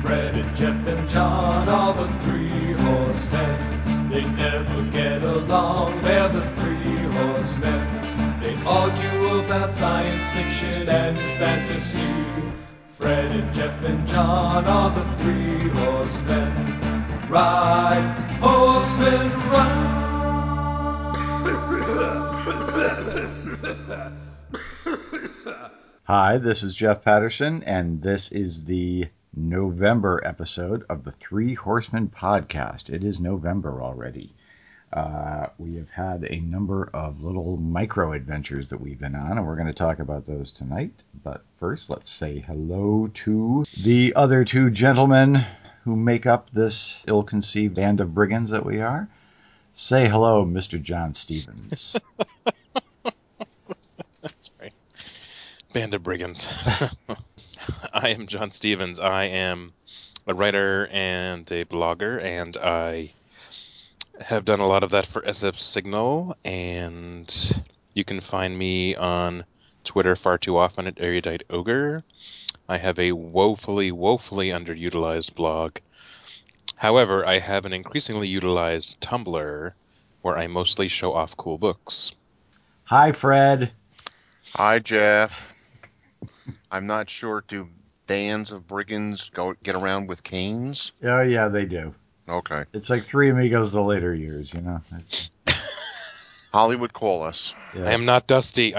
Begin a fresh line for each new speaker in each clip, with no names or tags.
Fred and Jeff and John are the three horsemen. They never get along, they're the three horsemen. They argue about science fiction and fantasy. Fred and Jeff and John are the three horsemen. Ride, horsemen, ride.
Hi, this is Jeff Patterson, and this is the November episode of the Three Horsemen podcast. It is November already. We have had a number of little micro adventures that we've been on, and we're going to talk about those tonight. But first, let's say hello to the other two gentlemen who make up this ill-conceived band of brigands that we are. Say hello, Mr. John Stevens.
That's right. Band of brigands. I am John Stevens. I am a writer and a blogger, and I have done a lot of that for SF Signal, and you can find me on Twitter far too often at Erudite Ogre. I have a woefully underutilized blog. However, I have an increasingly utilized Tumblr where I mostly show off cool books.
Hi, Fred.
Hi, Jeff. I'm not sure, do bands of brigands get around with canes?
Oh, yeah, they do.
Okay.
It's like Three Amigos the later years, you know. It's...
Hollywood, call us.
Yes.
I am not Dusty.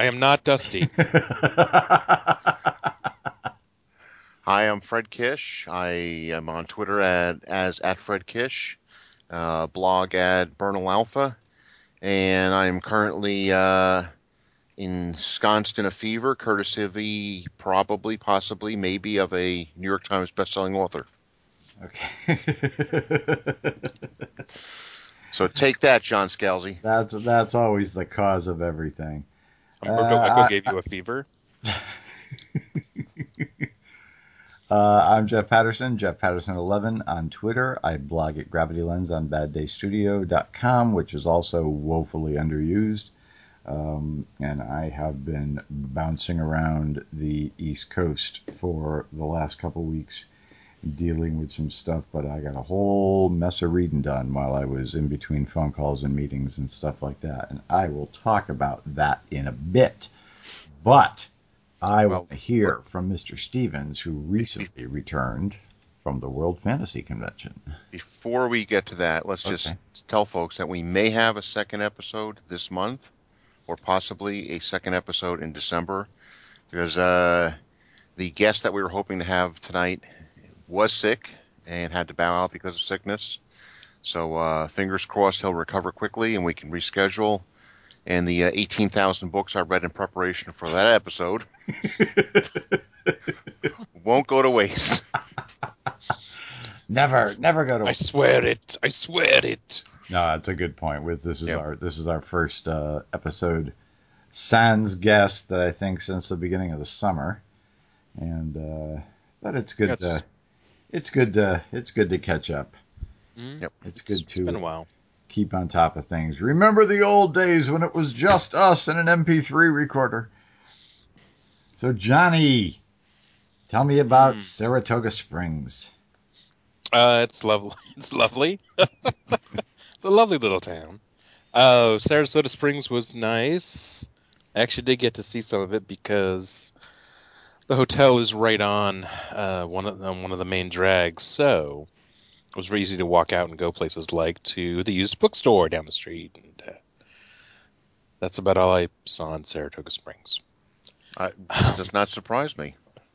Hi, I'm Fred Kish. I am on Twitter as Fred Kish, blog at Bernal Alpha, and I am currently ensconced in a fever, courtesy possibly, maybe of a New York Times bestselling author.
Okay.
So take that, John Scalzi.
That's always the cause of everything.
Umberto Eco gave you a fever?
I'm Jeff Patterson, Jeff Patterson 11 on Twitter. I blog at Gravity Lens on BadDayStudio.com, which is also woefully underused. And I have been bouncing around the East Coast for the last couple weeks dealing with some stuff, but I got a whole mess of reading done while I was in between phone calls and meetings and stuff like that. And I will talk about that in a bit. But I want to hear from Mr. Stevens, who recently returned from the World Fantasy Convention.
Before we get to that, let's just tell folks that we may have a second episode this month, or possibly a second episode in December, because the guest that we were hoping to have tonight was sick and had to bow out because of sickness. So fingers crossed he'll recover quickly and we can reschedule. And the 18,000 books I read in preparation for that episode won't go to waste.
Never go to waste.
I swear it.
No, that's a good point. This is our first episode sans guest that I think since the beginning of the summer, and but it's good. It's good to catch up.
Yep.
It's good to
been a while.
Keep on top of things. Remember the old days when it was just us and an MP3 recorder. So, Johnny, tell me about Saratoga Springs.
It's lovely. It's lovely. It's a lovely little town. Saratoga Springs was nice. I actually did get to see some of it because the hotel is right on one of the main drags, so it was very easy to walk out and go places like to the used bookstore down the street, and that's about all I saw in Saratoga Springs.
This does not surprise me.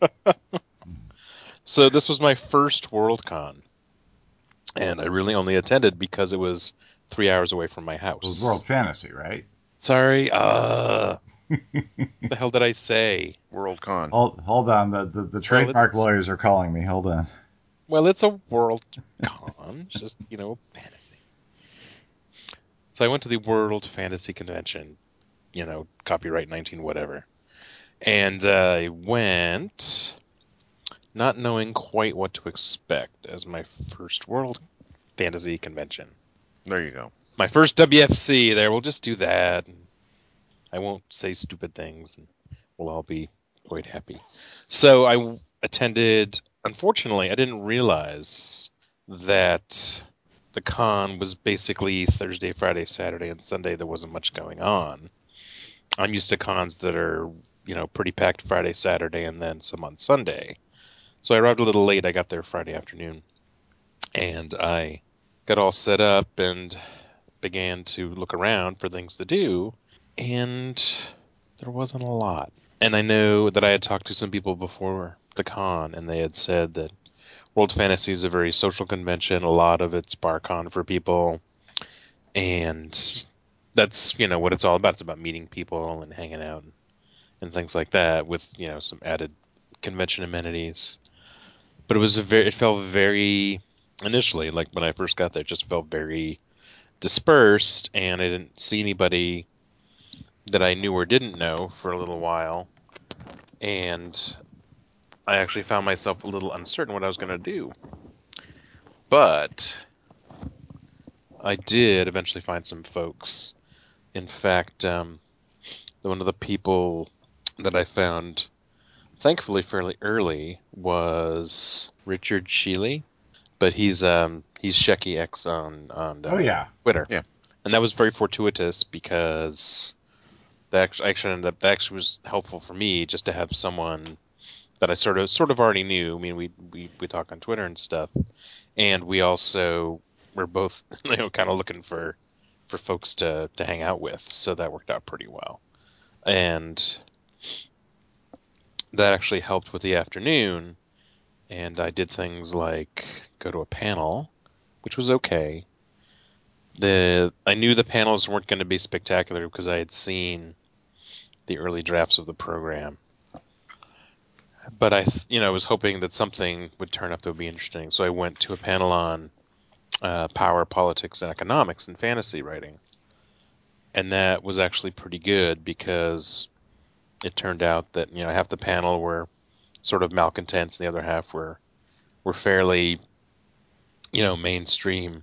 So this was my first Worldcon, and I really only attended because it was 3 hours away from my house.
It was World Fantasy, right?
Sorry, what the hell did I say?
Worldcon.
Hold on, the trademark lawyers are calling me. Hold on.
Well, it's a Worldcon, it's just, fantasy. So I went to the World Fantasy Convention, copyright 19 whatever. And I went not knowing quite what to expect as my first World Fantasy Convention.
There you go.
My first WFC there, we'll just do that. I won't say stupid things, and we'll all be quite happy. So I attended unfortunately, I didn't realize that the con was basically Thursday, Friday, Saturday, and Sunday. There wasn't much going on. I'm used to cons that are, pretty packed Friday, Saturday, and then some on Sunday. So I arrived a little late. I got there Friday afternoon, and I got all set up and began to look around for things to do, and there wasn't a lot. And I know that I had talked to some people before the con, and they had said that World Fantasy is a very social convention. A lot of it's BarCon for people, and that's what it's all about. It's about meeting people and hanging out and things like that with some added convention amenities. But it felt very initially, like when I first got there, it just felt very dispersed, and I didn't see anybody that I knew or didn't know for a little while, and I actually found myself a little uncertain what I was going to do. But I did eventually find some folks. In fact, one of the people that I found, thankfully fairly early, was Richard Sheely, but he's Shecky X on Twitter.
Yeah.
And that was very fortuitous because that actually was helpful for me just to have someone that I sort of already knew. I mean, we talk on Twitter and stuff, and we also were both kind of looking for folks to hang out with, so that worked out pretty well. And that actually helped with the afternoon, and I did things like go to a panel, which was okay. I knew the panels weren't going to be spectacular because I had seen the early drafts of the program. But I was hoping that something would turn up that would be interesting. So I went to a panel on power, politics, and economics in fantasy writing. And that was actually pretty good because it turned out that, half the panel were sort of malcontents and the other half were fairly, mainstream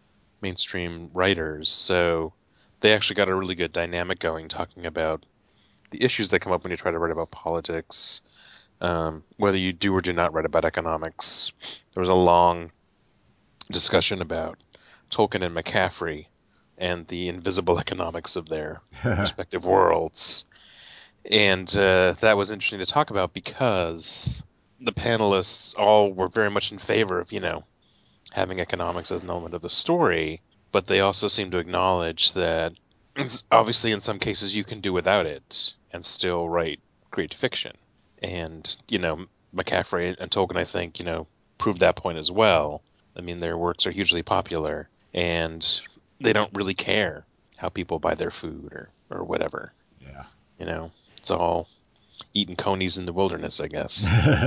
writers. So they actually got a really good dynamic going, talking about the issues that come up when you try to write about politics, whether you do or do not write about economics. There was a long discussion about Tolkien and McCaffrey and the invisible economics of their respective worlds. And that was interesting to talk about because the panelists all were very much in favor of, having economics as an element of the story, but they also seem to acknowledge that obviously in some cases you can do without it and still write great fiction. And, McCaffrey and Tolkien, I think, proved that point as well. I mean, their works are hugely popular, and they don't really care how people buy their food or whatever.
Yeah.
It's all eating conies in the wilderness, I guess.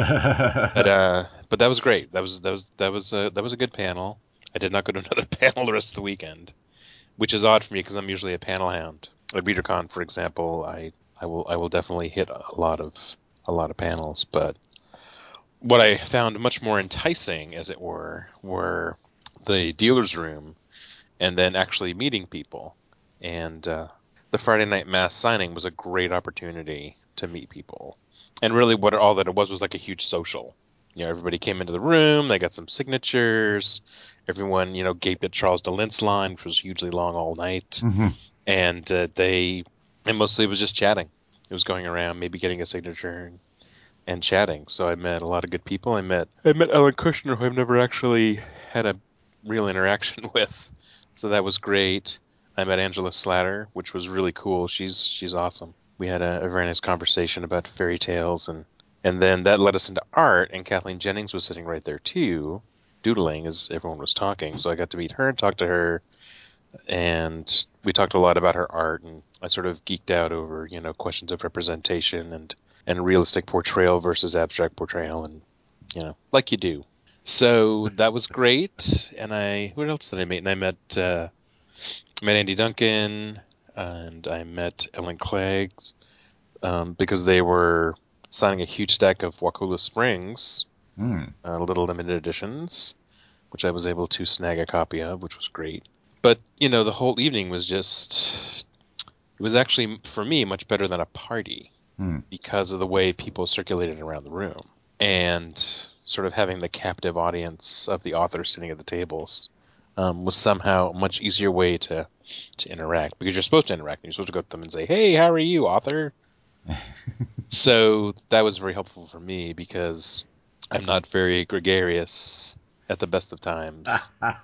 But that was great. That was a good panel. I did not go to another panel the rest of the weekend, which is odd for me because I'm usually a panel hound. At ReaderCon, for example, I will definitely hit a lot of panels, but what I found much more enticing, as it were the dealer's room and then actually meeting people. And the Friday night mass signing was a great opportunity to meet people. And really all that it was like a huge social. Everybody came into the room, they got some signatures, everyone, gaped at Charles DeLint's line, which was hugely long all night.
Mm-hmm.
And mostly it was just chatting. It was going around, maybe getting a signature and chatting. So I met a lot of good people. I met Ellen Kushner, who I've never actually had a real interaction with. So that was great. I met Angela Slatter, which was really cool. She's awesome. We had a very nice conversation about fairy tales, and then that led us into art, and Kathleen Jennings was sitting right there too, doodling as everyone was talking. So I got to meet her and talk to her, and we talked a lot about her art, and I sort of geeked out over, questions of representation and realistic portrayal versus abstract portrayal, and, like you do. So that was great, and what else did I meet? And I met Andy Duncan, and I met Ellen Cleggs, because they were signing a huge stack of Wakula Springs, little limited editions, which I was able to snag a copy of, which was great. But, the whole evening was it was actually, for me, much better than a party because of the way people circulated around the room. And sort of having the captive audience of the author sitting at the tables was somehow a much easier way to interact, because you're supposed to interact. You're supposed to go to them and say, "Hey, how are you, author?" So that was very helpful for me, because I'm not very gregarious at the best of times. Ha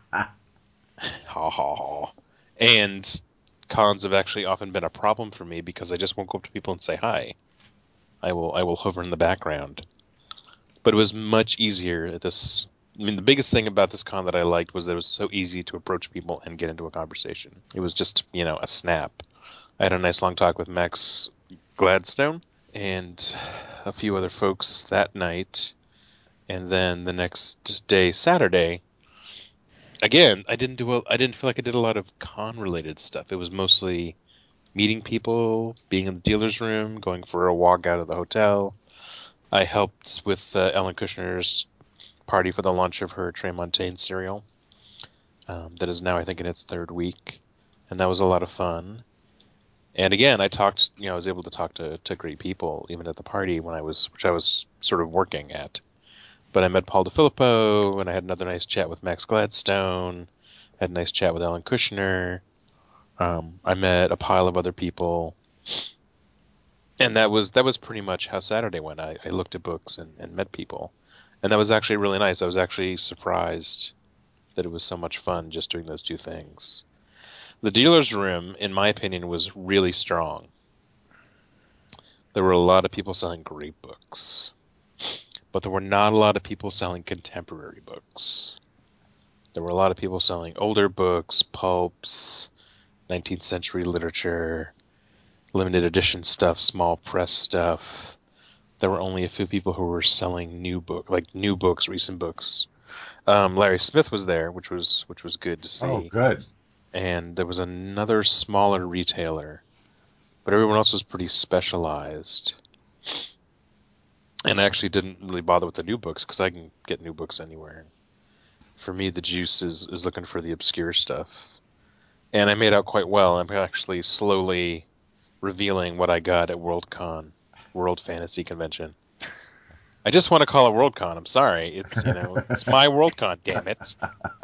ha ha. And cons have actually often been a problem for me, because I just won't go up to people and say hi. I will hover in the background. But it was much easier at this. I mean, the biggest thing about this con that I liked was that it was so easy to approach people and get into a conversation. It was just, a snap. I had a nice long talk with Max Gladstone and a few other folks that night. And then the next day, Saturday, again, I didn't feel like I did a lot of con-related stuff. It was mostly meeting people, being in the dealer's room, going for a walk out of the hotel. I helped with Ellen Kushner's party for the launch of her Tremontaine cereal. That is now, I think, in its third week, and that was a lot of fun. And again, I was able to talk to great people even at the party which I was sort of working at. But I met Paul DeFilippo, and I had another nice chat with Max Gladstone. Had a nice chat with Ellen Kushner. I met a pile of other people. And that was pretty much how Saturday went. I looked at books and met people. And that was actually really nice. I was actually surprised that it was so much fun just doing those two things. The dealer's room, in my opinion, was really strong. There were a lot of people selling great books. But there were not a lot of people selling contemporary books. There were a lot of people selling older books, pulps, 19th century literature, limited edition stuff, small press stuff. There were only a few people who were selling new books, recent books. Larry Smith was there, which was good to see.
Oh, good.
And there was another smaller retailer, but everyone else was pretty specialized. And I actually didn't really bother with the new books, because I can get new books anywhere. For me, the juice is looking for the obscure stuff. And I made out quite well. I'm actually slowly revealing what I got at Worldcon, World Fantasy Convention. I just want to call it Worldcon. I'm sorry. It's it's my Worldcon, damn it.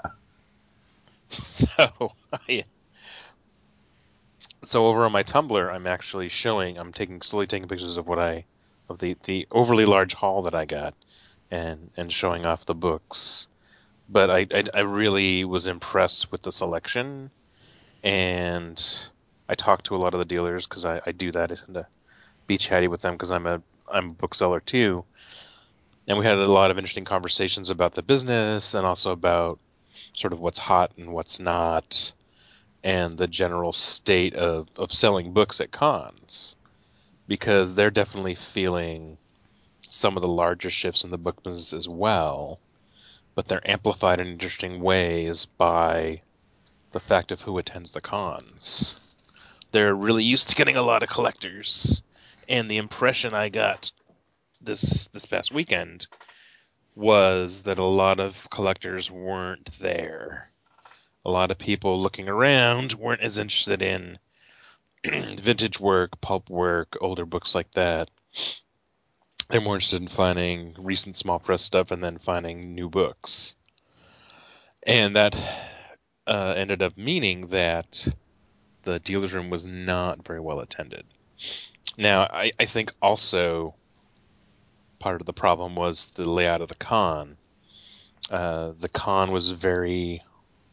So over on my Tumblr, I'm actually showing. I'm slowly taking pictures of the overly large haul that I got, and showing off the books. But I really was impressed with the selection, and I talked to a lot of the dealers, because I do that to be chatty with them, because I'm a bookseller too. And we had a lot of interesting conversations about the business, and also about sort of what's hot and what's not, and the general state of selling books at cons, because they're definitely feeling some of the larger shifts in the book business as well, but they're amplified in interesting ways by the fact of who attends the cons. They're really used to getting a lot of collectors, and the impression I got this past weekend was that a lot of collectors weren't there. A lot of people looking around weren't as interested in vintage work, pulp work, older books like that. They're more interested in finding recent small press stuff and then finding new books. And that ended up meaning that the dealer's room was not very well attended. Now, I think also part of the problem was the layout of the con. The con was very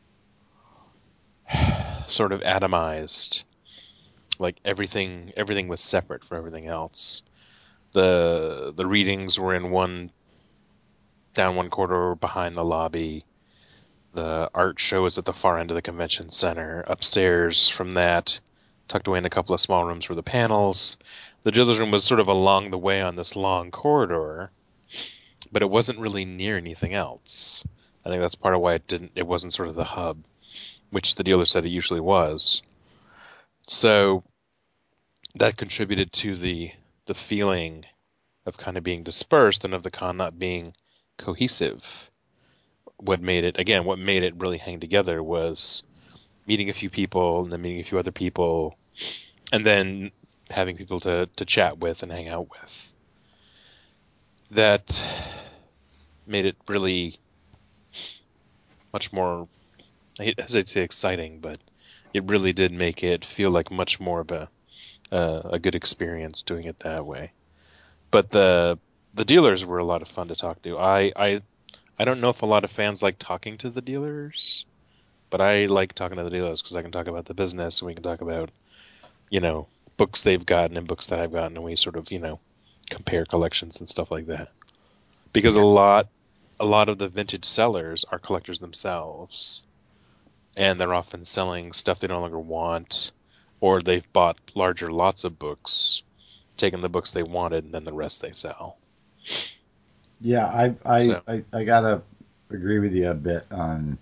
sort of atomized. Like everything was separate from everything else. The readings were in down one corridor behind the lobby. The art show was at the far end of the convention center. Upstairs from that, tucked away in a couple of small rooms, were the panels. The dealer's room was sort of along the way on this long corridor, but it wasn't really near anything else. I think that's part of why it wasn't sort of the hub, which the dealer said it usually was. So that contributed to the feeling of kind of being dispersed and of the con not being cohesive. What made it really hang together was meeting a few people, and then meeting a few other people, and then having people to chat with and hang out with. That made it really much more, I hesitate to say exciting, but it really did make it feel like much more of a good experience doing it that way. But the dealers were a lot of fun to talk to. I don't know if a lot of fans like talking to the dealers, but I like talking to the dealers because I can talk about the business and we can talk about, books they've gotten and books that I've gotten, and we sort of, compare collections and stuff like that. Because a lot of the vintage sellers are collectors themselves, and they're often selling stuff they no longer want, or they've bought larger lots of books, taken the books they wanted, and then the rest they sell.
Yeah, I gotta agree with you a bit on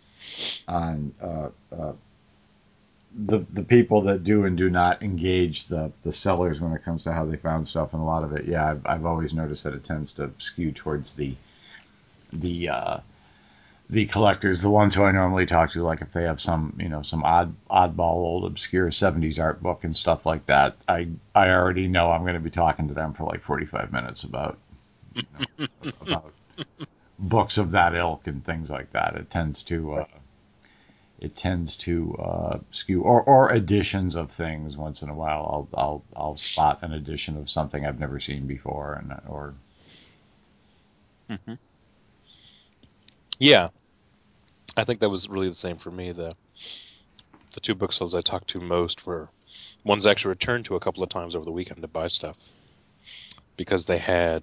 the people that do and do not engage the sellers when it comes to how they found stuff, and a lot of it, yeah, I've always noticed that it tends to skew towards the collectors, the ones who I normally talk to, like if they have some some oddball old obscure 70s art book and stuff like that, I already know I'm going to be talking to them for like 45 minutes about about books of that ilk and things like that. It tends to skew, or editions of things. Once in a while I'll spot an edition of something I've never seen before, and or
Mm-hmm. Yeah, I think that was really the same for me. The two booksellers I talked to most were ones I actually returned to a couple of times over the weekend to buy stuff, because they had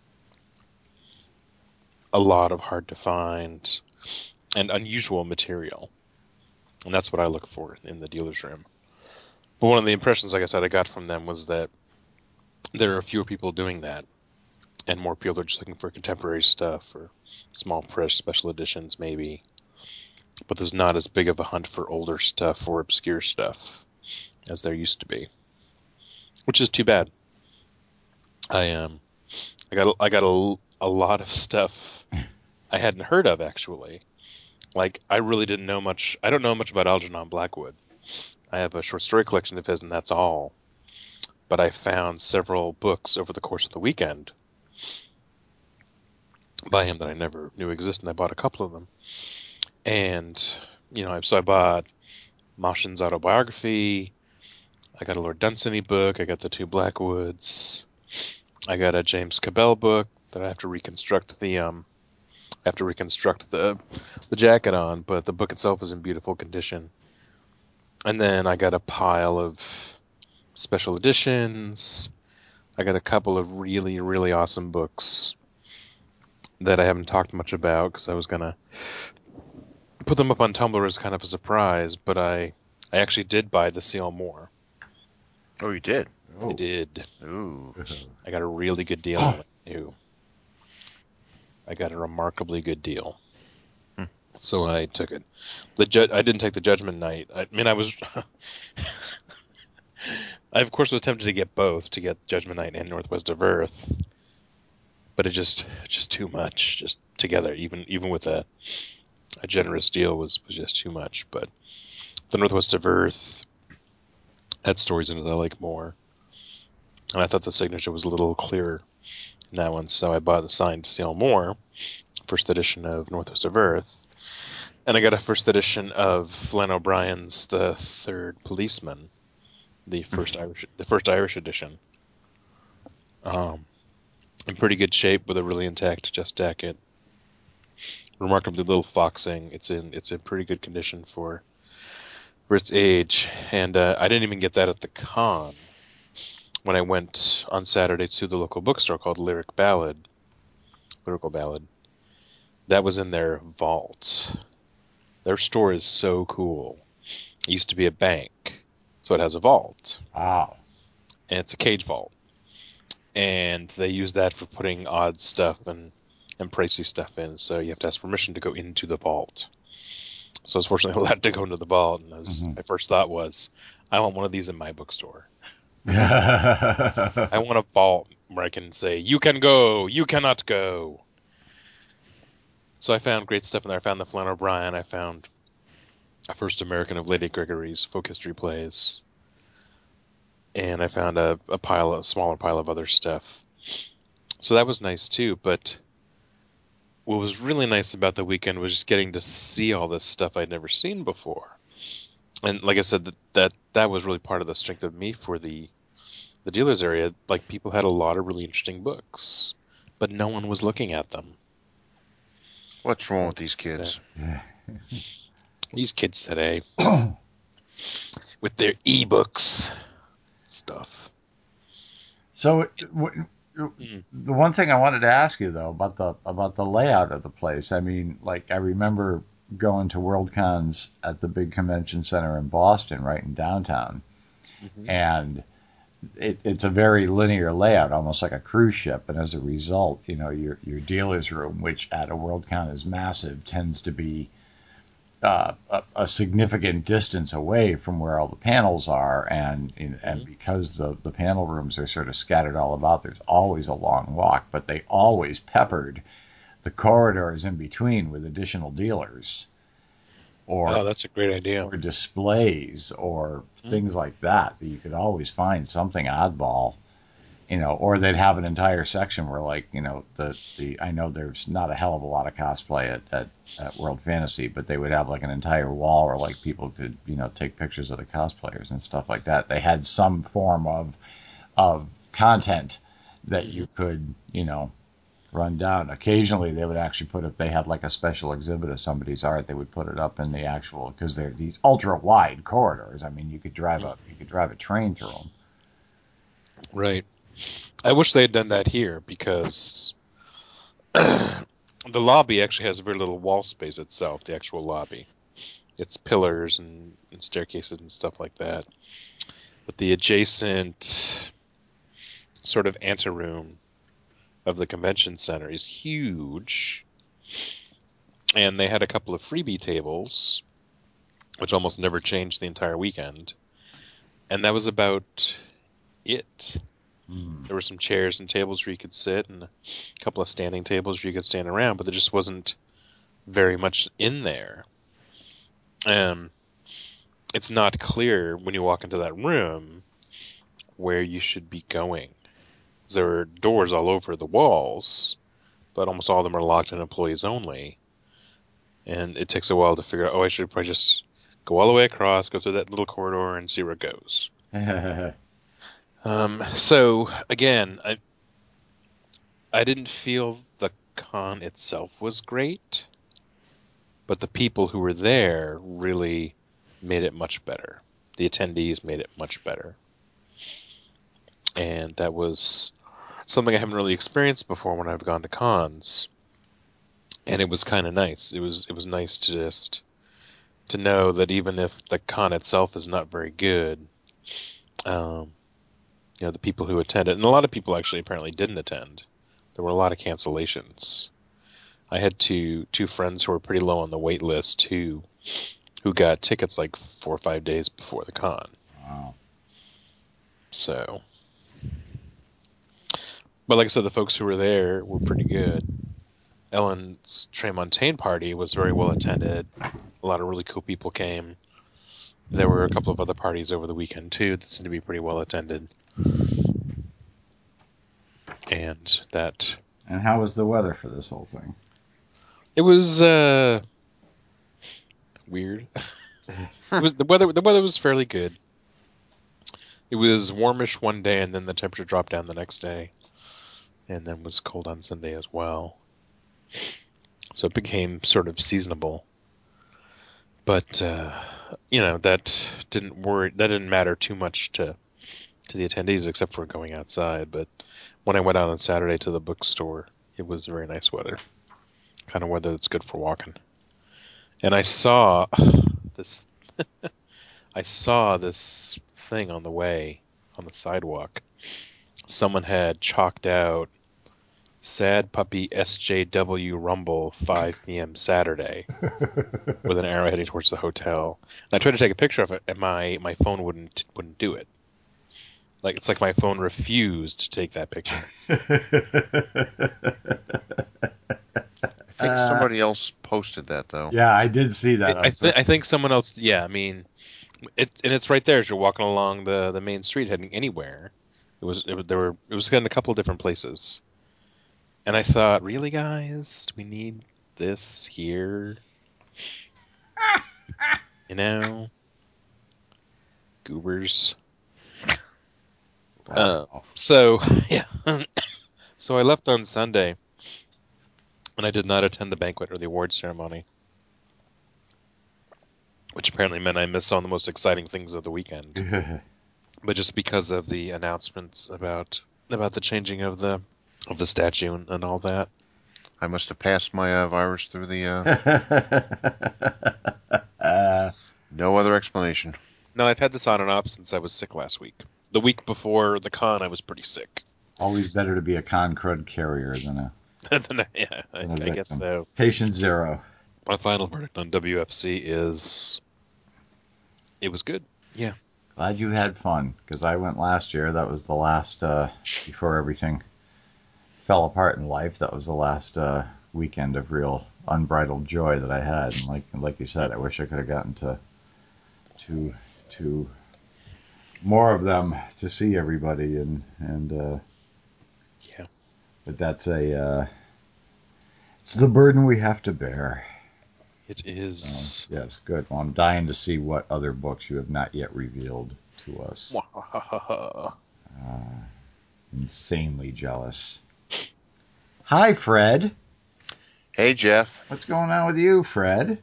a lot of hard to find and unusual material. And that's what I look for in the dealer's room. But one of the impressions, like I said, I got from them was that there are fewer people doing that, and more people are just looking for contemporary stuff or small press special editions maybe. But there's not as big of a hunt for older stuff or obscure stuff as there used to be, which is too bad. I got a lot of stuff I hadn't heard of, actually. Like, I really didn't know much. I don't know much about Algernon Blackwood. I have a short story collection of his, and that's all. But I found several books over the course of the weekend by him that I never knew existed. I bought a couple of them. And, so I bought Moshin's autobiography. I got a Lord Dunsany book. I got the two Blackwoods. I got a James Cabell book that I have to reconstruct the jacket on, but the book itself is in beautiful condition. And then I got a pile of special editions. I got a couple of really, really awesome books that I haven't talked much about because I was going to put them up on Tumblr as kind of a surprise, but I actually did buy the Seal Moore.
Oh, you did?
I did.
Ooh.
I got a really good deal on it, too. I got a remarkably good deal. So I took it. I didn't take the Judgment Knight. I mean, I of course was tempted to get both, to get Judgment Knight and Northwest of Earth, but it just too much, just together. Even with a generous deal was just too much. But the Northwest of Earth had stories in it that I like more, and I thought the signature was a little clearer in that one, so I bought the signed Seal Moore, first edition of Northwest of Earth. And I got a first edition of Flann O'Brien's The Third Policeman, the first Irish edition. In pretty good shape with a really intact chest jacket. Remarkably little foxing. It's in pretty good condition for its age. And I didn't even get that at the con when I went on Saturday to the local bookstore called Lyrical Ballad. That was in their vault. Their store is so cool. It used to be a bank, so it has a vault.
Wow.
And it's a cage vault. And they use that for putting odd stuff and pricey stuff in, so you have to ask permission to go into the vault. So I was fortunately allowed to go into the vault, and my first thought was, I want one of these in my bookstore. I want a vault where I can say, you can go, you cannot go. So I found great stuff in there. I found the Flann O'Brien. I found a First American of Lady Gregory's folk history plays. And I found a smaller pile of other stuff. So that was nice too, but what was really nice about the weekend was just getting to see all this stuff I'd never seen before. And like I said, that was really part of the strength of me for the dealers area. Like, people had a lot of really interesting books, but no one was looking at them.
What's wrong with these kids?
These kids today, with their e-books stuff.
So, the one thing I wanted to ask you though about the layout of the place. I mean, like, I remember going to Worldcons at the big convention center in Boston, right in downtown, and it's a very linear layout, almost like a cruise ship. And as a result, your dealer's room, which at a Worldcon is massive, tends to be a significant distance away from where all the panels are, and because the panel rooms are sort of scattered all about, there's always a long walk, but they always peppered the corridors in between with additional dealers, or
that's a great idea,
or displays, or things like that you could always find something oddball. Or they'd have an entire section where, like, I know there's not a hell of a lot of cosplay at World Fantasy, but they would have like an entire wall where, like, people could, take pictures of the cosplayers and stuff like that. They had some form of content that you could, run down. Occasionally they would actually if they had like a special exhibit of somebody's art, they would put it up in the actual, because they're these ultra wide corridors. I mean, you could drive a train through them.
Right. I wish they had done that here, because the lobby actually has very little wall space itself, the actual lobby. It's pillars and staircases and stuff like that. But the adjacent sort of anteroom of the convention center is huge. And they had a couple of freebie tables, which almost never changed the entire weekend. And that was about it. There were some chairs and tables where you could sit, and a couple of standing tables where you could stand around, but there just wasn't very much in there. It's not clear when you walk into that room where you should be going. There are doors all over the walls, but almost all of them are locked and employees only. And it takes a while to figure out, I should probably just go all the way across, go through that little corridor, and see where it goes. So again, I didn't feel the con itself was great, but the people who were there really made it much better. The attendees made it much better. And that was something I haven't really experienced before when I've gone to cons. And it was kind of nice. It was nice to know that even if the con itself is not very good, the people who attended, and a lot of people actually apparently didn't attend. There were a lot of cancellations. I had two friends who were pretty low on the wait list who got tickets like 4 or 5 days before the con.
Wow.
So, but like I said, the folks who were there were pretty good. Ellen's Tremontaine party was very well attended. A lot of really cool people came. There were a couple of other parties over the weekend too that seemed to be pretty well attended. And
how was the weather for this whole thing?
It was weird. The weather was fairly good. It was warmish one day, and then the temperature dropped down the next day, and then was cold on Sunday as well. So it became sort of seasonable. But that didn't matter too much to the attendees, except for going outside. But when I went out on Saturday to the bookstore, it was very nice weather. Kind of weather that's good for walking. And I saw this thing on the way on the sidewalk. Someone had chalked out "Sad Puppy SJW Rumble 5 p.m. Saturday" with an arrow heading towards the hotel. And I tried to take a picture of it, and my phone wouldn't do it. Like, it's like my phone refused to take that picture.
I think somebody else posted that, though.
Yeah, I did see that.
I think someone else. Yeah, I mean, it's right there as you're walking along the main street heading anywhere. It was in a couple of different places. And I thought, really, guys, do we need this here? You know, goobers.
Wow.
So yeah, so I left on Sunday, and I did not attend the banquet or the award ceremony, which apparently meant I missed on the most exciting things of the weekend. But just because of the announcements about the changing of the statue and all that.
I must have passed my virus through the. No other explanation.
No, I've had this on and off since I was sick last week. The week before the con, I was pretty sick.
Always better to be a con crud carrier than a,
Yeah,
than a
I
victim.
guess so.
Patient zero.
My final verdict on WFC is it was good. Yeah.
Glad you had fun, because I went last year. That was the last, before everything fell apart in life, that was the last weekend of real unbridled joy that I had. And like you said, I wish I could have gotten to more of them to see everybody, and
Yeah.
but that's it's the burden we have to bear.
It is.
Yes, good. Well, I'm dying to see what other books you have not yet revealed to us. Insanely jealous. Hi, Fred.
Hey, Jeff.
What's going on with you, Fred?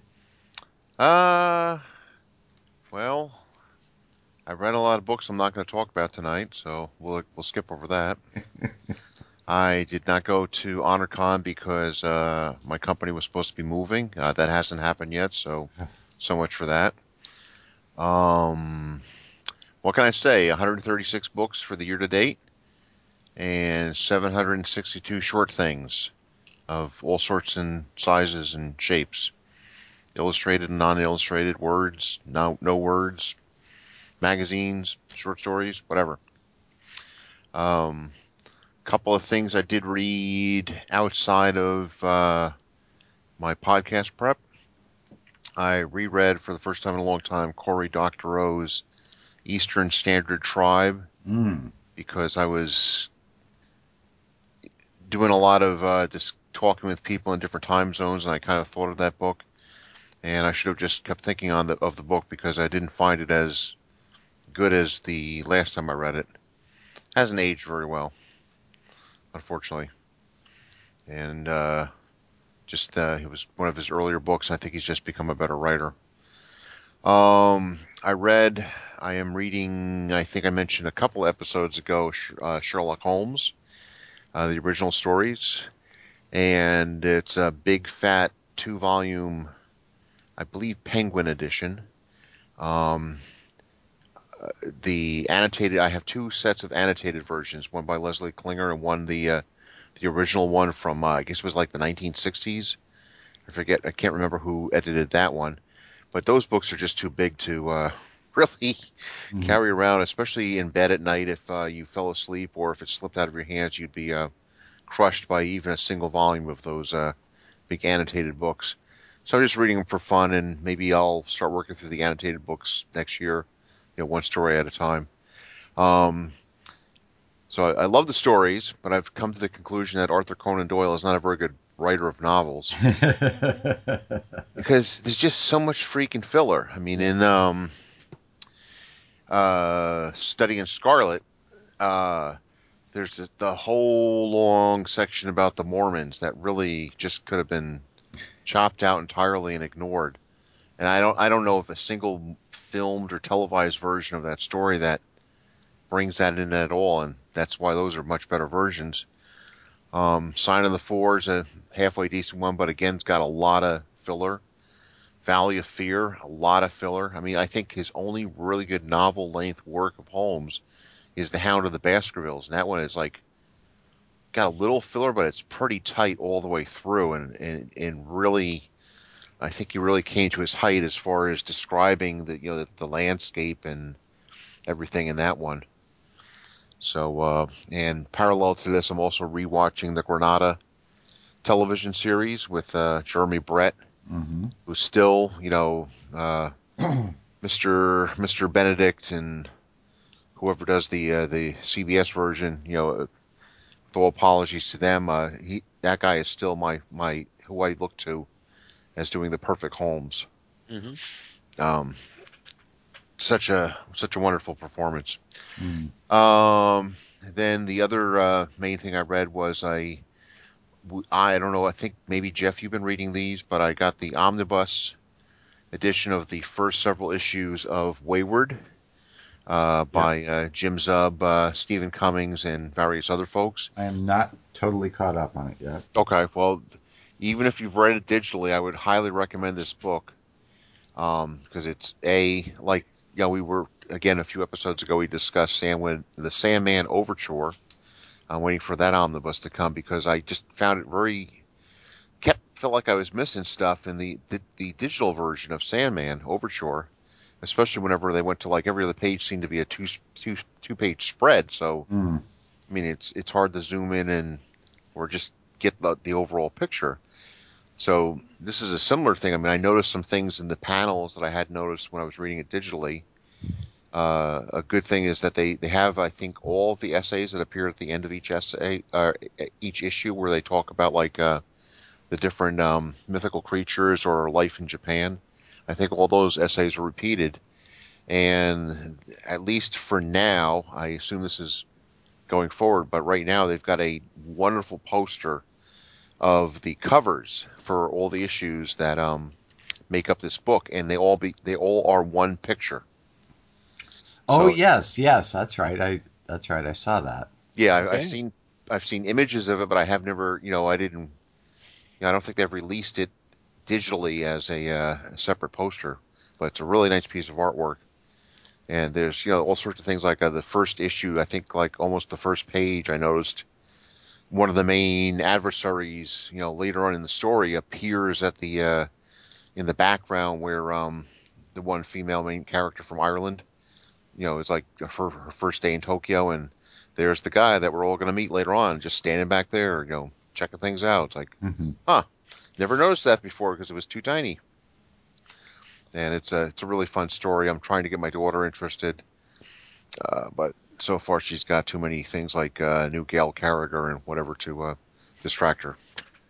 Well, I read a lot of books I'm not going to talk about tonight, so we'll skip over that. I did not go to HonorCon because my company was supposed to be moving. That hasn't happened yet, so much for that. What can I say? 136 books for the year to date, and 762 short things of all sorts and sizes and shapes. Illustrated and non-illustrated, words, no words, magazines, short stories, whatever. Couple of things I did read outside of my podcast prep. I reread for the first time in a long time Cory Doctorow's Eastern Standard Tribe because I was doing a lot of just talking with people in different time zones, and I kind of thought of that book. And I should have just kept thinking of the book because I didn't find it as good as the last time I read it. Hasn't aged very well, unfortunately. And it was one of his earlier books. I think he's just become a better writer. I am reading, I think I mentioned a couple episodes ago, Sherlock Holmes, the original stories. And it's a big, fat, 2-volume, I believe, Penguin edition. The annotated, I have 2 sets of annotated versions, one by Leslie Klinger and one the original one from I guess it was like the 1960s. I can't remember who edited that one, but those books are just too big to really carry around, especially in bed at night. If you fell asleep or if it slipped out of your hands, you'd be crushed by even a single volume of those big annotated books. So I'm just reading them for fun, and maybe I'll start working through the annotated books next year, one story at a time. So I love the stories, but I've come to the conclusion that Arthur Conan Doyle is not a very good writer of novels because there's just so much freaking filler. I mean, in Study in Scarlet, there's the whole long section about the Mormons that really just could have been chopped out entirely and ignored. And I don't know of a single filmed or televised version of that story that brings that in at all, and that's why those are much better versions. Sign of the Four is a halfway decent one, but again, it's got a lot of filler. Valley of Fear, a lot of filler. I mean, I think his only really good novel-length work of Holmes is The Hound of the Baskervilles, and that one is like got a little filler, but it's pretty tight all the way through, and really, I think he really came to his height as far as describing the landscape and everything in that one. So, and parallel to this, I'm also rewatching the Granada television series with Jeremy Brett, who's still, Mr. Benedict and whoever does the CBS version, though apologies to them, that guy is still my who I look to as doing the perfect Holmes. Um, such a wonderful performance. Then the other main thing I read was I don't know. I think maybe Jeff, you've been reading these, but I got the omnibus edition of the first several issues of Wayward by Jim Zub, Stephen Cummings, and various other folks.
I am not totally caught up on it yet.
Okay, well, even if you've read it digitally, I would highly recommend this book because it's like we were again a few episodes ago. We discussed the Sandman Overture. I'm waiting for that omnibus to come because I just found it felt like I was missing stuff in the digital version of Sandman Overture, especially whenever they went to like every other page seemed to be a two page spread. So I mean it's hard to zoom in or just get the overall picture. So this is a similar thing. I mean, I noticed some things in the panels that I had noticed when I was reading it digitally. A good thing is that they have, I think, all of the essays that appear at the end of each each issue, where they talk about like the different mythical creatures or life in Japan. I think all those essays are repeated, and at least for now, I assume this is going forward. But right now, they've got a wonderful poster of the covers for all the issues that make up this book, and they all are one picture.
Oh, yes, that's right. I saw that.
Yeah,
Okay.
I've seen images of it, but I have never, I didn't, I don't think they've released it digitally as a separate poster. But it's a really nice piece of artwork, and there's all sorts of things like the first issue. I think like almost the first page, I noticed one of the main adversaries, later on in the story appears at the in the background where the one female main character from Ireland, it's like her first day in Tokyo, and there's the guy that we're all going to meet later on, just standing back there, checking things out. It's like, huh, never noticed that before because it was too tiny. And it's a really fun story. I'm trying to get my daughter interested, but so far she's got too many things like new Gail Carriger and whatever to distract her.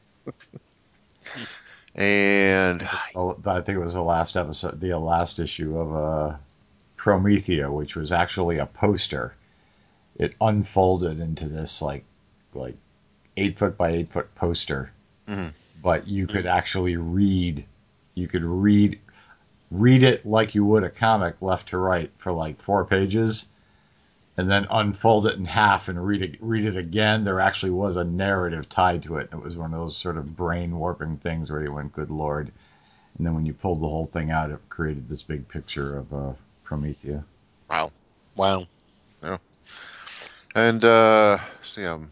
And
I think it was the last issue of Promethea, which was actually a poster. It unfolded into this like 8 foot by 8 foot poster, but you could actually read. You could read it like you would a comic, left to right, for like 4 pages, and then unfold it in half and read it again. There actually was a narrative tied to it. It was one of those sort of brain warping things where you went, "Good Lord!" And then when you pulled the whole thing out, it created this big picture of Promethea.
wow.
Wow.
Yeah. And so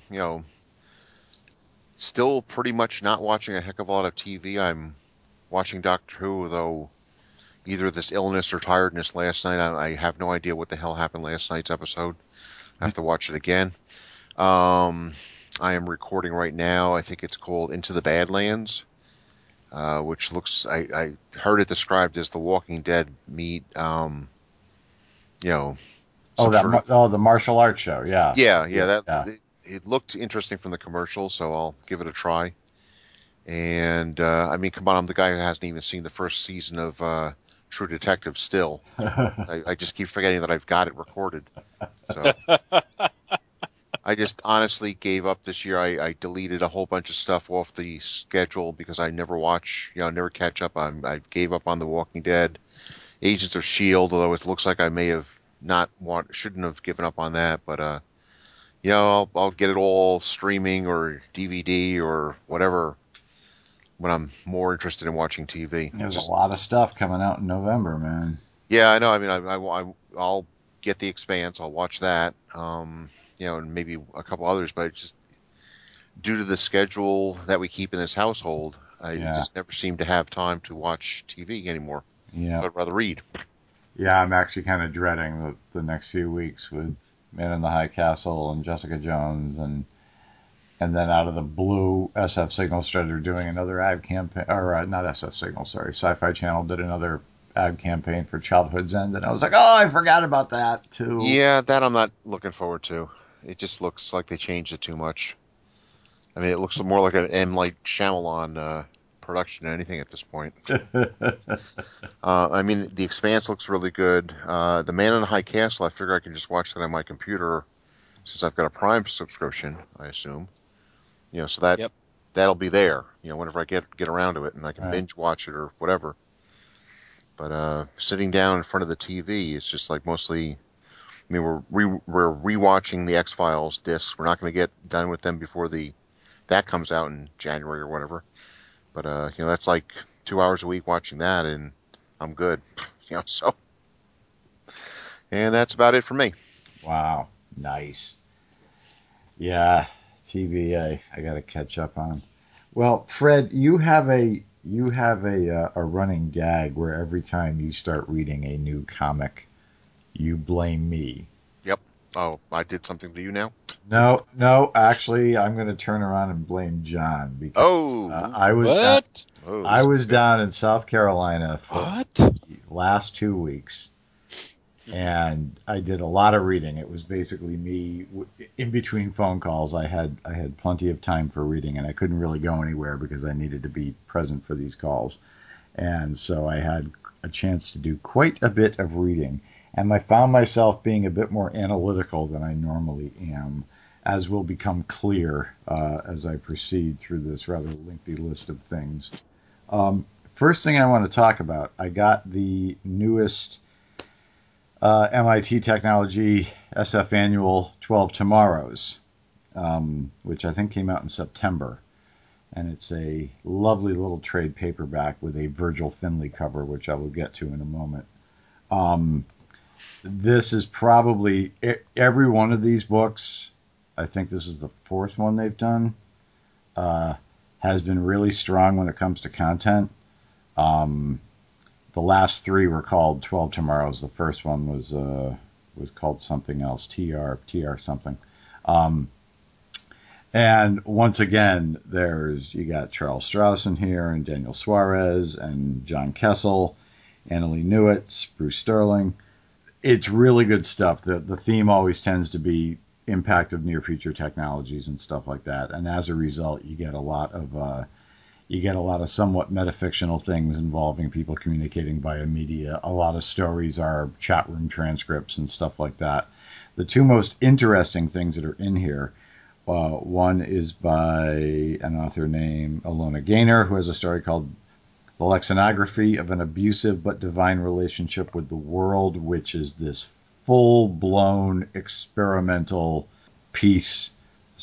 still pretty much not watching a heck of a lot of TV. I'm watching Doctor Who, though either this illness or tiredness last night. I have no idea what the hell happened last night's episode. I have to watch it again. I am recording right now. I think it's called Into the Badlands, which looks. I heard it described as The Walking Dead meet. Some sort of.
The martial arts show, yeah.
Yeah. That
Yeah.
it looked interesting from the commercial, so I'll give it a try. And I mean, come on, I'm the guy who hasn't even seen the first season of True Detective still. I just keep forgetting that I've got it recorded. So I just honestly gave up this year. I deleted a whole bunch of stuff off the schedule because I never watch, never catch up on. I gave up on The Walking Dead, Agents of S.H.I.E.L.D., although it looks like I may have shouldn't have given up on that. But, I'll get it all streaming or DVD or whatever when I'm more interested in watching TV.
There's a lot of stuff coming out in November, man.
Yeah, I know. I mean, I'll get The Expanse. I'll watch that. And maybe a couple others, but it's just due to the schedule that we keep in this household, I just never seem to have time to watch TV anymore.
Yeah.
So I'd rather read.
Yeah, I'm actually kind of dreading the next few weeks with Man in the High Castle and Jessica Jones, and then out of the blue, SF Signal started doing another ad campaign, or not SF Signal, sorry, Sci-Fi Channel did another ad campaign for Childhood's End, and I was like, oh, I forgot about that too.
Yeah, that I'm not looking forward to. It just looks like they changed it too much. I mean, it looks more like an M. Night Shyamalan production than anything at this point. I mean, The Expanse looks really good. The Man in the High Castle, I figure I can just watch that on my computer since I've got a Prime subscription, I assume. So
Yep.
that'll be there. Whenever I get around to it, and I can
Right.
binge watch it or whatever. But sitting down in front of the TV, it's just like mostly. I mean, we're rewatching the X-Files discs. We're not going to get done with them before that comes out in January or whatever. But that's like 2 hours a week watching that, and I'm good. So, and that's about it for me.
Wow, nice. Yeah, TV. I got to catch up on. Well, Fred, you have a running gag where every time you start reading a new comic, you blame me.
Yep. Oh, I did something to you now.
No, no, actually, I'm going to turn around and blame John because
Oh,
I was down,
What?
oh,
I
this
was
good.
down in South Carolina for
What?
the last 2 weeks, and I did a lot of reading. It was basically me in between phone calls. I had plenty of time for reading, and I couldn't really go anywhere because I needed to be present for these calls. And so I had a chance to do quite a bit of reading, and I found myself being a bit more analytical than I normally am, as will become clear as I proceed through this rather lengthy list of things. First thing I want to talk about, I got the newest MIT Technology SF Annual 12 Tomorrows, which I think came out in September. And it's a lovely little trade paperback with a Virgil Finlay cover, which I will get to in a moment. This is probably every one of these books. I think this is the fourth one they've done. Has been really strong when it comes to content. The last three were called 12 Tomorrows. The first one was called something else, TR something. And once again, you got Charles Strauss in here, and Daniel Suarez, and John Kessel, Annalee Newitz, Bruce Sterling. It's really good stuff. The theme always tends to be impact of near future technologies and stuff like that. And as a result, you get a lot of somewhat metafictional things involving people communicating via media. A lot of stories are chat room transcripts and stuff like that. The two most interesting things that are in here. One is by an author named Alona Gaynor, who has a story called The Lexicography of an Abusive but Divine Relationship with the World, which is this full-blown experimental piece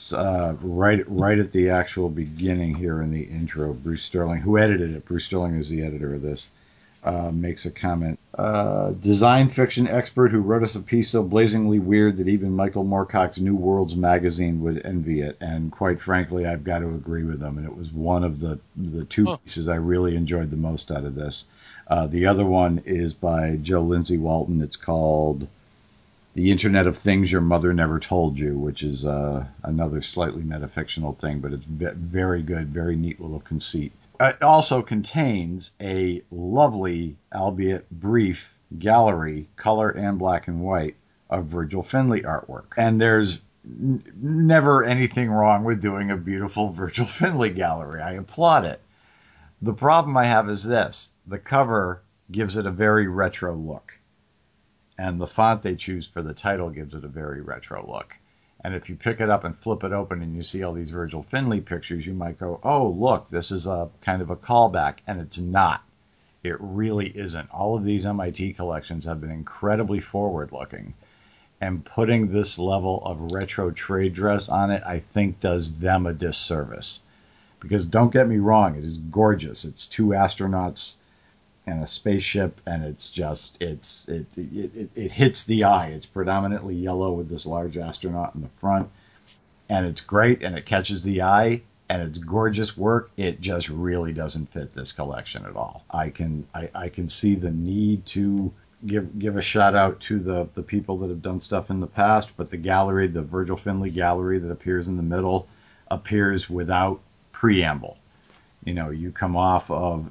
right at the actual beginning here in the intro. Bruce Sterling, who edited it, Bruce Sterling is the editor of this, makes a comment. Design fiction expert who wrote us a piece so blazingly weird that even Michael Moorcock's New Worlds magazine would envy it. And quite frankly, I've got to agree with him. And it was one of the two pieces I really enjoyed the most out of this. The other one is by Joe Lindsay Walton. It's called The Internet of Things Your Mother Never Told You, which is another slightly metafictional thing, but it's very good, very neat little conceit. It also contains a lovely, albeit brief, gallery, color and black and white, of Virgil Finlay artwork. And there's never anything wrong with doing a beautiful Virgil Finlay gallery. I applaud it. The problem I have is this. The cover gives it a very retro look. And the font they choose for the title gives it a very retro look. And if you pick it up and flip it open and you see all these Virgil Finlay pictures, you might go, oh, look, this is a kind of a callback. And it's not. It really isn't. All of these MIT collections have been incredibly forward-looking. And putting this level of retro trade dress on it, I think, does them a disservice. Because don't get me wrong, it is gorgeous. It's two astronauts and a spaceship, and it's just it hits the eye. It's predominantly yellow with this large astronaut in the front, and it's great, and it catches the eye, and it's gorgeous work. It just really doesn't fit this collection at all. I can see the need to give a shout out to the people that have done stuff in the past, but the gallery, the Virgil Finlay gallery that appears in the middle, appears without preamble. You come off of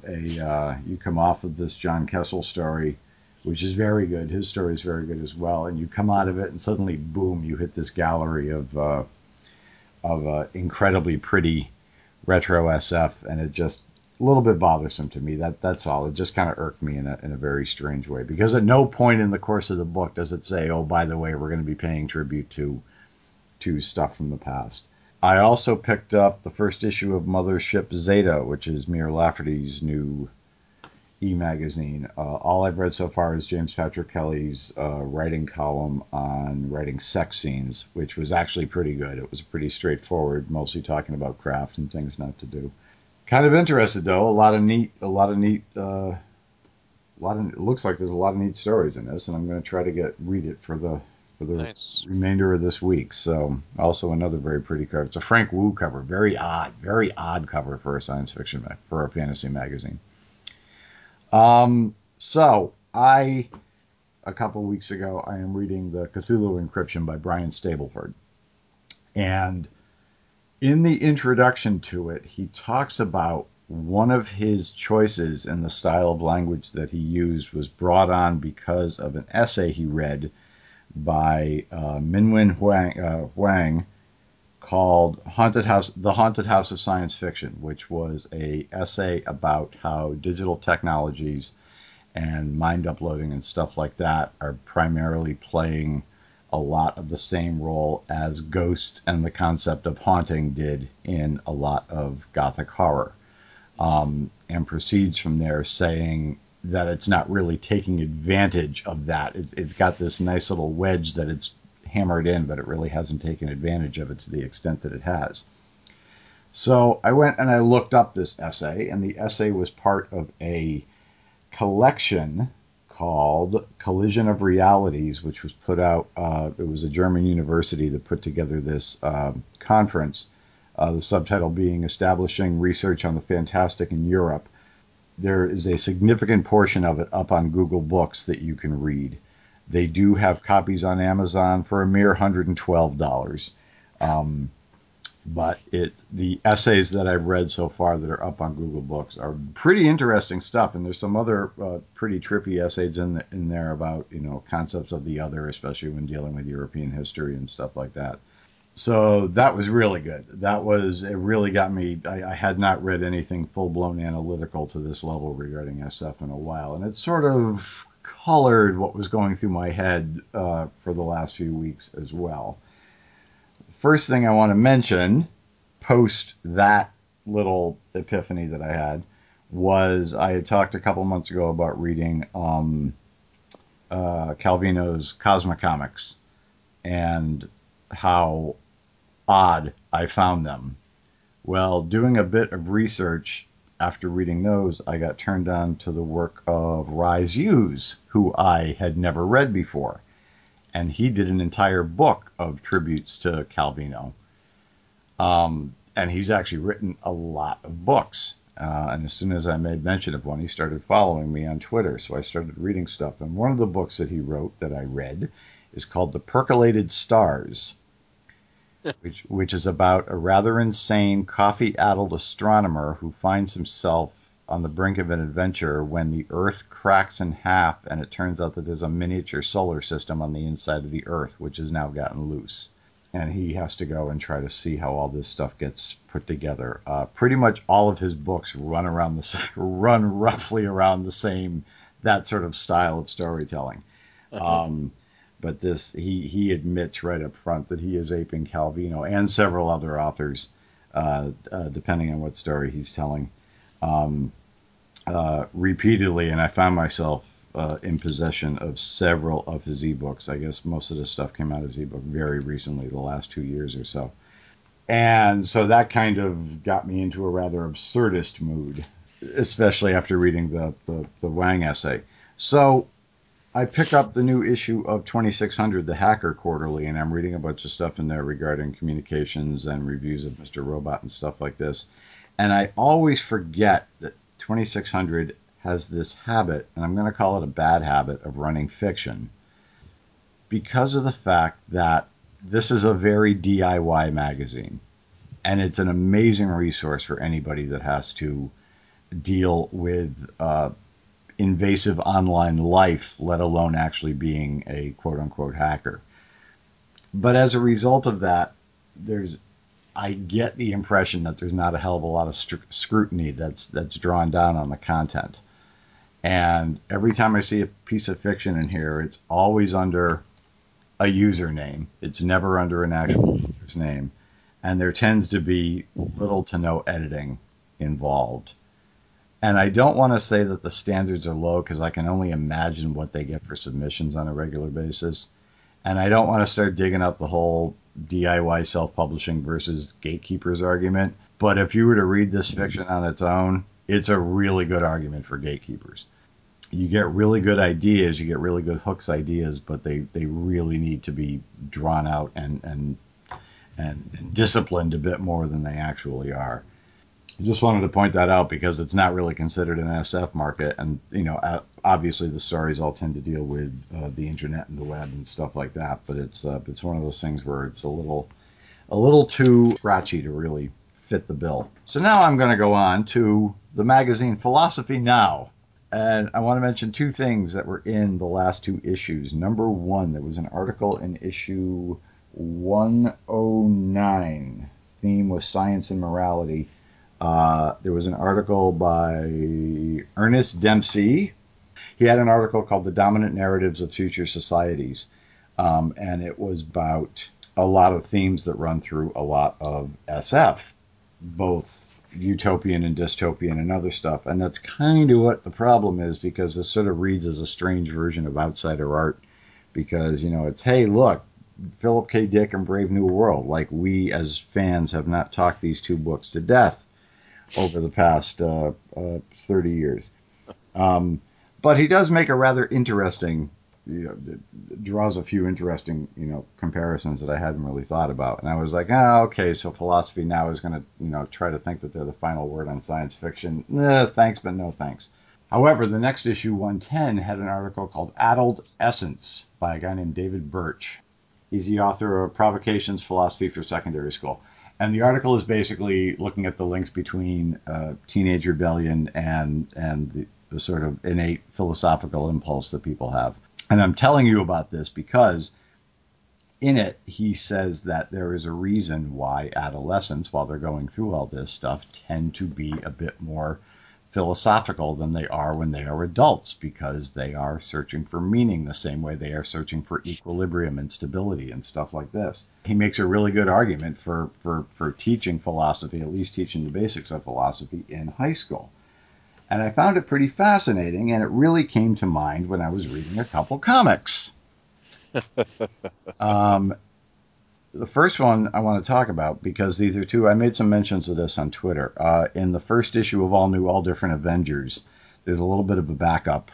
this John Kessel story, which is very good. His story is very good as well. And you come out of it, and suddenly, boom, you hit this gallery of of incredibly pretty retro SF, and it just a little bit bothersome to me. That's all. It just kind of irked me in a very strange way, because at no point in the course of the book does it say, "Oh, by the way, we're going to be paying tribute to stuff from the past." I also picked up the first issue of Mothership Zeta, which is Mira Lafferty's new e-magazine. All I've read so far is James Patrick Kelly's writing column on writing sex scenes, which was actually pretty good. It was pretty straightforward, mostly talking about craft and things not to do. Kind of interested though. It looks like there's a lot of neat stories in this, and I'm going to try to read it for the
Nice.
remainder of this week. So also another very pretty cover. It's a Frank Wu cover, very odd cover for a science fiction for a fantasy magazine. So a couple of weeks ago, I am reading the Cthulhu Encryption by Brian Stableford, and in the introduction to it, he talks about one of his choices in the style of language that he used was brought on because of an essay he read by Minwen Huang called The Haunted House of Science Fiction, which was a essay about how digital technologies and mind uploading and stuff like that are primarily playing a lot of the same role as ghosts and the concept of haunting did in a lot of Gothic horror. And proceeds from there saying that it's not really taking advantage of that. It's got this nice little wedge that it's hammered in, but it really hasn't taken advantage of it to the extent that it has. So I went and I looked up this essay, and the essay was part of a collection called Collision of Realities, which was put out, it was a German university that put together this conference, the subtitle being Establishing Research on the Fantastic in Europe. There is a significant portion of it up on Google Books that you can read. They do have copies on Amazon for a mere $112. But the essays that I've read so far that are up on Google Books are pretty interesting stuff, and there's some other pretty trippy essays in there about concepts of the other, especially when dealing with European history and stuff like that. So that was really good. It really got me. I had not read anything full-blown analytical to this level regarding SF in a while, and it sort of colored what was going through my head for the last few weeks as well. First thing I want to mention, post that little epiphany that I had, was I had talked a couple months ago about reading Calvino's Cosmocomics and how odd I found them. Well, doing a bit of research after reading those, I got turned on to the work of Rise Hughes, who I had never read before. And he did an entire book of tributes to Calvino. And he's actually written a lot of books. And as soon as I made mention of one, he started following me on Twitter. So I started reading stuff. And one of the books that he wrote that I read is called The Percolated Stars, which is about a rather insane, coffee-addled astronomer who finds himself on the brink of an adventure when the Earth cracks in half, and it turns out that there's a miniature solar system on the inside of the Earth, which has now gotten loose. And he has to go and try to see how all this stuff gets put together. Pretty much all of his books run roughly around the same, that sort of style of storytelling. But this, he admits right up front that he is aping Calvino and several other authors, depending on what story he's telling. Repeatedly, and I found myself in possession of several of his ebooks. I guess most of the stuff came out of his ebook very recently, the last 2 years or so. And so that kind of got me into a rather absurdist mood, especially after reading the Wang essay. So I pick up the new issue of 2600, the Hacker Quarterly, and I'm reading a bunch of stuff in there regarding communications and reviews of Mr. Robot and stuff like this. And I always forget that 2600 has this habit, and I'm going to call it a bad habit, of running fiction, because of the fact that this is a very DIY magazine, and it's an amazing resource for anybody that has to deal with invasive online life, let alone actually being a quote-unquote hacker. But as a result of that, I get the impression that there's not a hell of a lot of scrutiny that's drawn down on the content. And every time I see a piece of fiction in here, it's always under a username. It's never under an actual user's name. And there tends to be little to no editing involved. And I don't want to say that the standards are low, because I can only imagine what they get for submissions on a regular basis. And I don't want to start digging up the whole DIY self-publishing versus gatekeepers argument. But if you were to read this fiction on its own, it's a really good argument for gatekeepers. You get really good ideas, you get really good hooks ideas, but they really need to be drawn out and disciplined a bit more than they actually are. I just wanted to point that out because it's not really considered an SF market, and obviously the stories all tend to deal with the internet and the web and stuff like that. But it's one of those things where it's a little too scratchy to really fit the bill. So now I'm going to go on to the magazine Philosophy Now, and I want to mention two things that were in the last two issues. Number one, there was an article in issue 109. Theme was science and morality. There was an article by Ernest Dempsey. He had an article called The Dominant Narratives of Future Societies, and it was about a lot of themes that run through a lot of SF, both utopian and dystopian and other stuff. And that's kind of what the problem is, because this sort of reads as a strange version of outsider art, because, it's, hey, look, Philip K. Dick and Brave New World. Like, we as fans have not talked these two books to death over the past 30 years. But he does make a rather interesting, draws a few interesting, comparisons that I hadn't really thought about. And I was like, okay, so Philosophy Now is going to, try to think that they're the final word on science fiction. Thanks, but no thanks. However, the next issue, 110, had an article called Addled Essence by a guy named David Birch. He's the author of Provocations, Philosophy for Secondary School. And the article is basically looking at the links between teenage rebellion and the sort of innate philosophical impulse that people have. And I'm telling you about this because in it, he says that there is a reason why adolescents, while they're going through all this stuff, tend to be a bit more philosophical than they are when they are adults, because they are searching for meaning the same way they are searching for equilibrium and stability and stuff like this. He makes a really good argument for teaching philosophy, at least teaching the basics of philosophy in high school. And I found it pretty fascinating, and it really came to mind when I was reading a couple comics. The first one I want to talk about, because these are two, I made some mentions of this on Twitter. In the first issue of All New, All Different Avengers, there's a little bit of a backup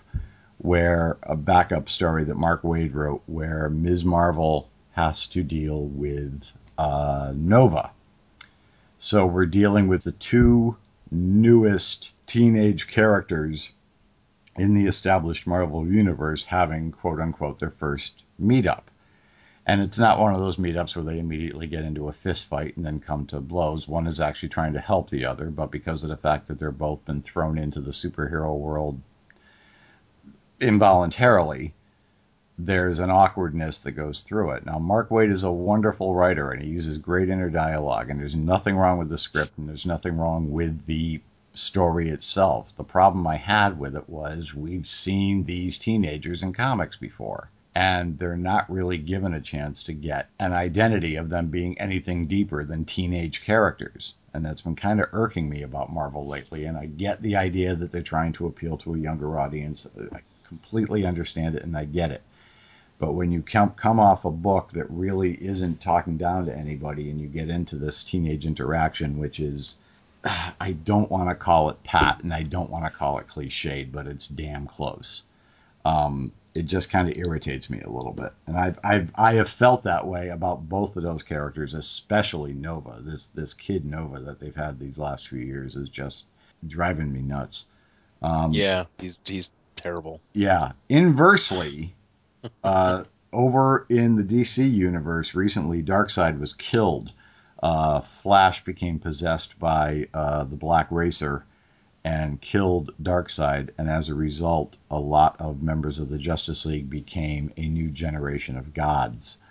story that Mark Waid wrote, where Ms. Marvel has to deal with Nova. So we're dealing with the two newest teenage characters in the established Marvel universe having, quote unquote, their first meetup. And it's not one of those meetups where they immediately get into a fist fight and then come to blows. One is actually trying to help the other, but because of the fact that they're both been thrown into the superhero world involuntarily, there's an awkwardness that goes through it. Now, Mark Waid is a wonderful writer, and he uses great inner dialogue, and there's nothing wrong with the script, and there's nothing wrong with the story itself. The problem I had with it was we've seen these teenagers in comics before, and they're not really given a chance to get an identity of them being anything deeper than teenage characters. And that's been kind of irking me about Marvel lately, and I get the idea that they're trying to appeal to a younger audience. I completely understand it, and I get it. But when you come off a book that really isn't talking down to anybody, and you get into this teenage interaction, which is, I don't want to call it pat, and I don't want to call it cliched, but it's damn close. It just kind of irritates me a little bit. And I have felt that way about both of those characters, especially Nova. This kid Nova that they've had these last few years is just driving me nuts.
Yeah, he's terrible.
Yeah. Inversely, over in the DC universe recently, Darkseid was killed. Flash became possessed by the Black Racer and killed Darkseid, and as a result, a lot of members of the Justice League became a new generation of gods.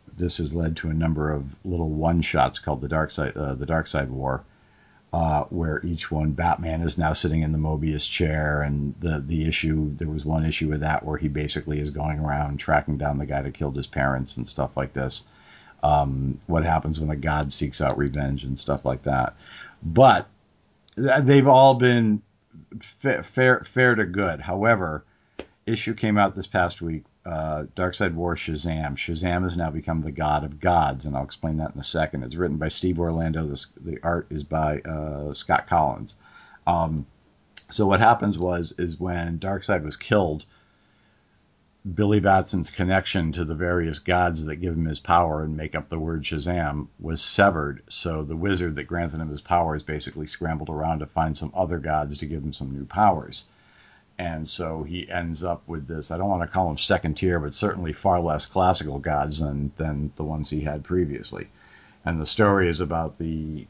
this has led to a number of little one-shots called the Dark Side War, where each one, Batman is now sitting in the Mobius chair, and the issue, there was one issue with that where he basically is going around tracking down the guy that killed his parents and stuff like this. What happens when a god seeks out revenge and stuff like that. But they've all been fair to good. However, issue came out this past week, Darkseid War Shazam. Shazam has now become the god of gods, and I'll explain that in a second. It's written by Steve Orlando. The art is by Scott Collins. So what happens is when Darkseid was killed, Billy Batson's connection to the various gods that give him his power and make up the word Shazam was severed. So the wizard that granted him his powers basically scrambled around to find some other gods to give him some new powers. And so he ends up with this, I don't want to call them second tier, but certainly far less classical gods than the ones he had previously. And the story is about the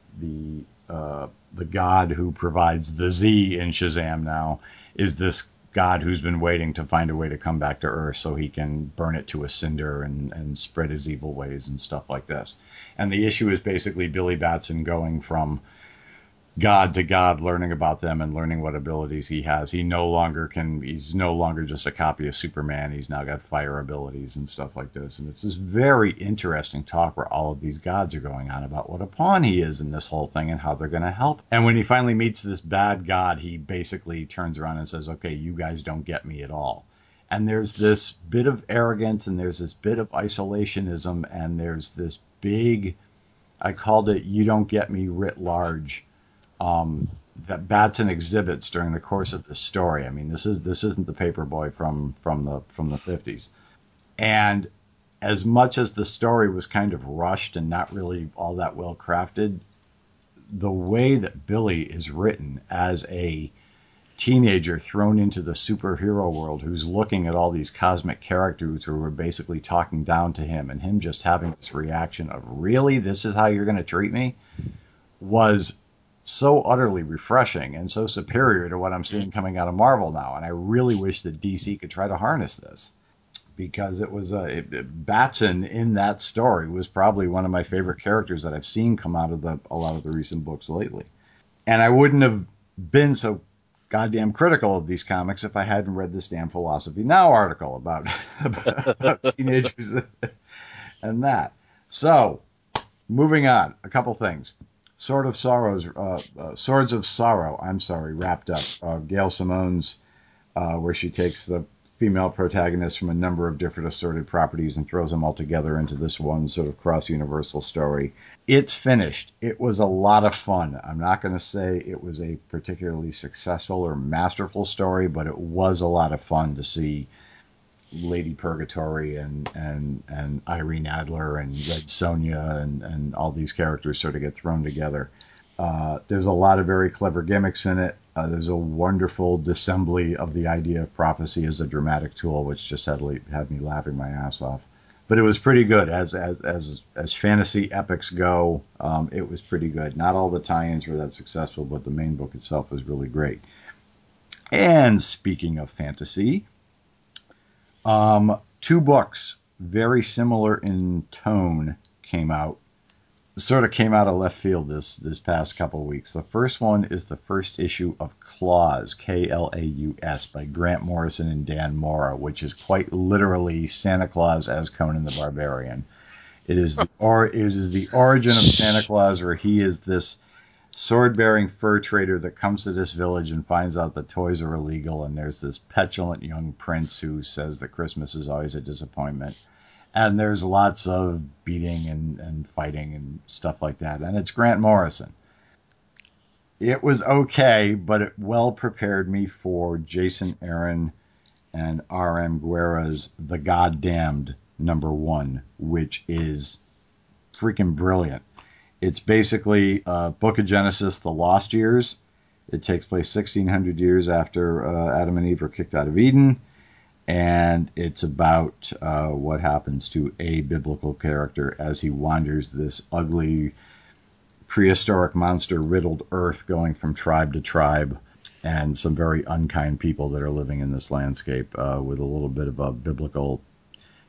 god who provides the Z in Shazam now is this god who's been waiting to find a way to come back to Earth so he can burn it to a cinder and spread his evil ways and stuff like this. And the issue is basically Billy Batson going from god to god, learning about them and learning what abilities he has. He's no longer just a copy of Superman. He's now got fire abilities and stuff like this. And it's this very interesting talk where all of these gods are going on about what a pawn he is in this whole thing and how they're going to help. And when he finally meets this bad god, he basically turns around and says, okay, you guys don't get me at all. And there's this bit of arrogance, and there's this bit of isolationism, and there's this big, I called it, you don't get me writ large, that Batson exhibits during the course of the story. I mean, this isn't the Paperboy from the 50s. And as much as the story was kind of rushed and not really all that well crafted, the way that Billy is written as a teenager thrown into the superhero world who's looking at all these cosmic characters who are basically talking down to him, and him just having this reaction of, really, this is how you're going to treat me, was so utterly refreshing and so superior to what I'm seeing coming out of Marvel now. And I really wish that DC could try to harness this, because it was Batson in that story was probably one of my favorite characters that I've seen come out of a lot of the recent books lately. And I wouldn't have been so goddamn critical of these comics if I hadn't read this damn Philosophy Now article about teenagers and that. So, moving on, a couple things. Swords of Sorrow, wrapped up. Gail Simone's, where she takes the female protagonists from a number of different assorted properties and throws them all together into this one sort of cross-universal story. It's finished. It was a lot of fun. I'm not going to say it was a particularly successful or masterful story, but it was a lot of fun to see Lady Purgatory and Irene Adler and Red Sonja and all these characters sort of get thrown together. There's a lot of very clever gimmicks in it. There's a wonderful dissembly of the idea of prophecy as a dramatic tool, which just had me laughing my ass off. But it was pretty good as fantasy epics go. It was pretty good. Not all the tie-ins were that successful, but the main book itself was really great. And speaking of fantasy, 2 books, very similar in tone, came out of left field this past couple of weeks. The first one is the first issue of Klaus, Klaus, by Grant Morrison and Dan Mora, which is quite literally Santa Claus as Conan the Barbarian. It is the origin of Santa Claus, where he is this sword-bearing fur trader that comes to this village and finds out that toys are illegal, and there's this petulant young prince who says that Christmas is always a disappointment. And there's lots of beating and fighting and stuff like that. And it's Grant Morrison. It was okay, but it well prepared me for Jason Aaron and R.M. Guerra's The Goddamned #1, which is freaking brilliant. It's basically Book of Genesis, The Lost Years. It takes place 1,600 years after Adam and Eve were kicked out of Eden. And it's about what happens to a biblical character as he wanders this ugly, prehistoric monster-riddled earth, going from tribe to tribe, and some very unkind people that are living in this landscape with a little bit of a biblical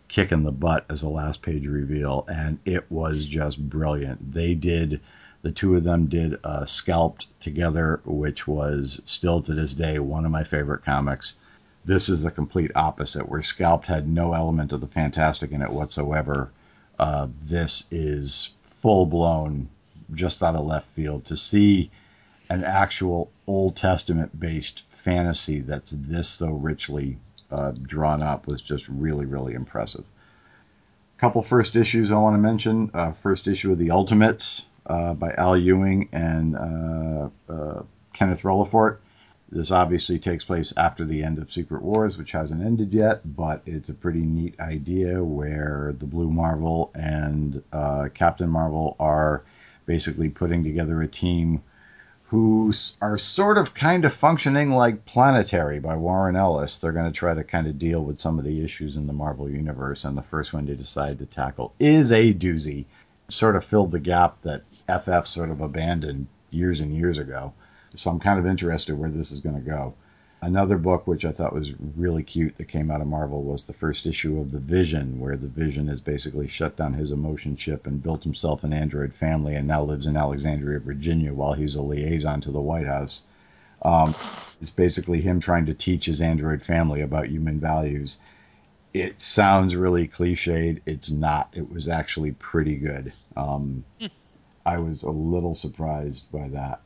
kick in the butt as a last page reveal, and it was just brilliant. The two of them did Scalped together, which was still to this day one of my favorite comics. This is the complete opposite, where Scalped had no element of the fantastic in it whatsoever. This is full-blown, just out of left field. To see an actual Old Testament-based fantasy that's this so richly drawn up was just really, really impressive. A couple first issues I want to mention. First issue of The Ultimates by Al Ewing and Kenneth Relafort. This obviously takes place after the end of Secret Wars, which hasn't ended yet, but it's a pretty neat idea where the Blue Marvel and Captain Marvel are basically putting together a team who are sort of kind of functioning like Planetary by Warren Ellis. They're going to try to kind of deal with some of the issues in the Marvel Universe, and the first one they decide to tackle is a doozy. Sort of filled the gap that FF sort of abandoned years and years ago. So I'm kind of interested where this is going to go. Another book which I thought was really cute that came out of Marvel was the first issue of The Vision, where the Vision has basically shut down his emotion chip and built himself an android family and now lives in Alexandria, Virginia, while he's a liaison to the White House. It's basically him trying to teach his android family about human values. It sounds really cliched. It's not. It was actually pretty good. I was a little surprised by that.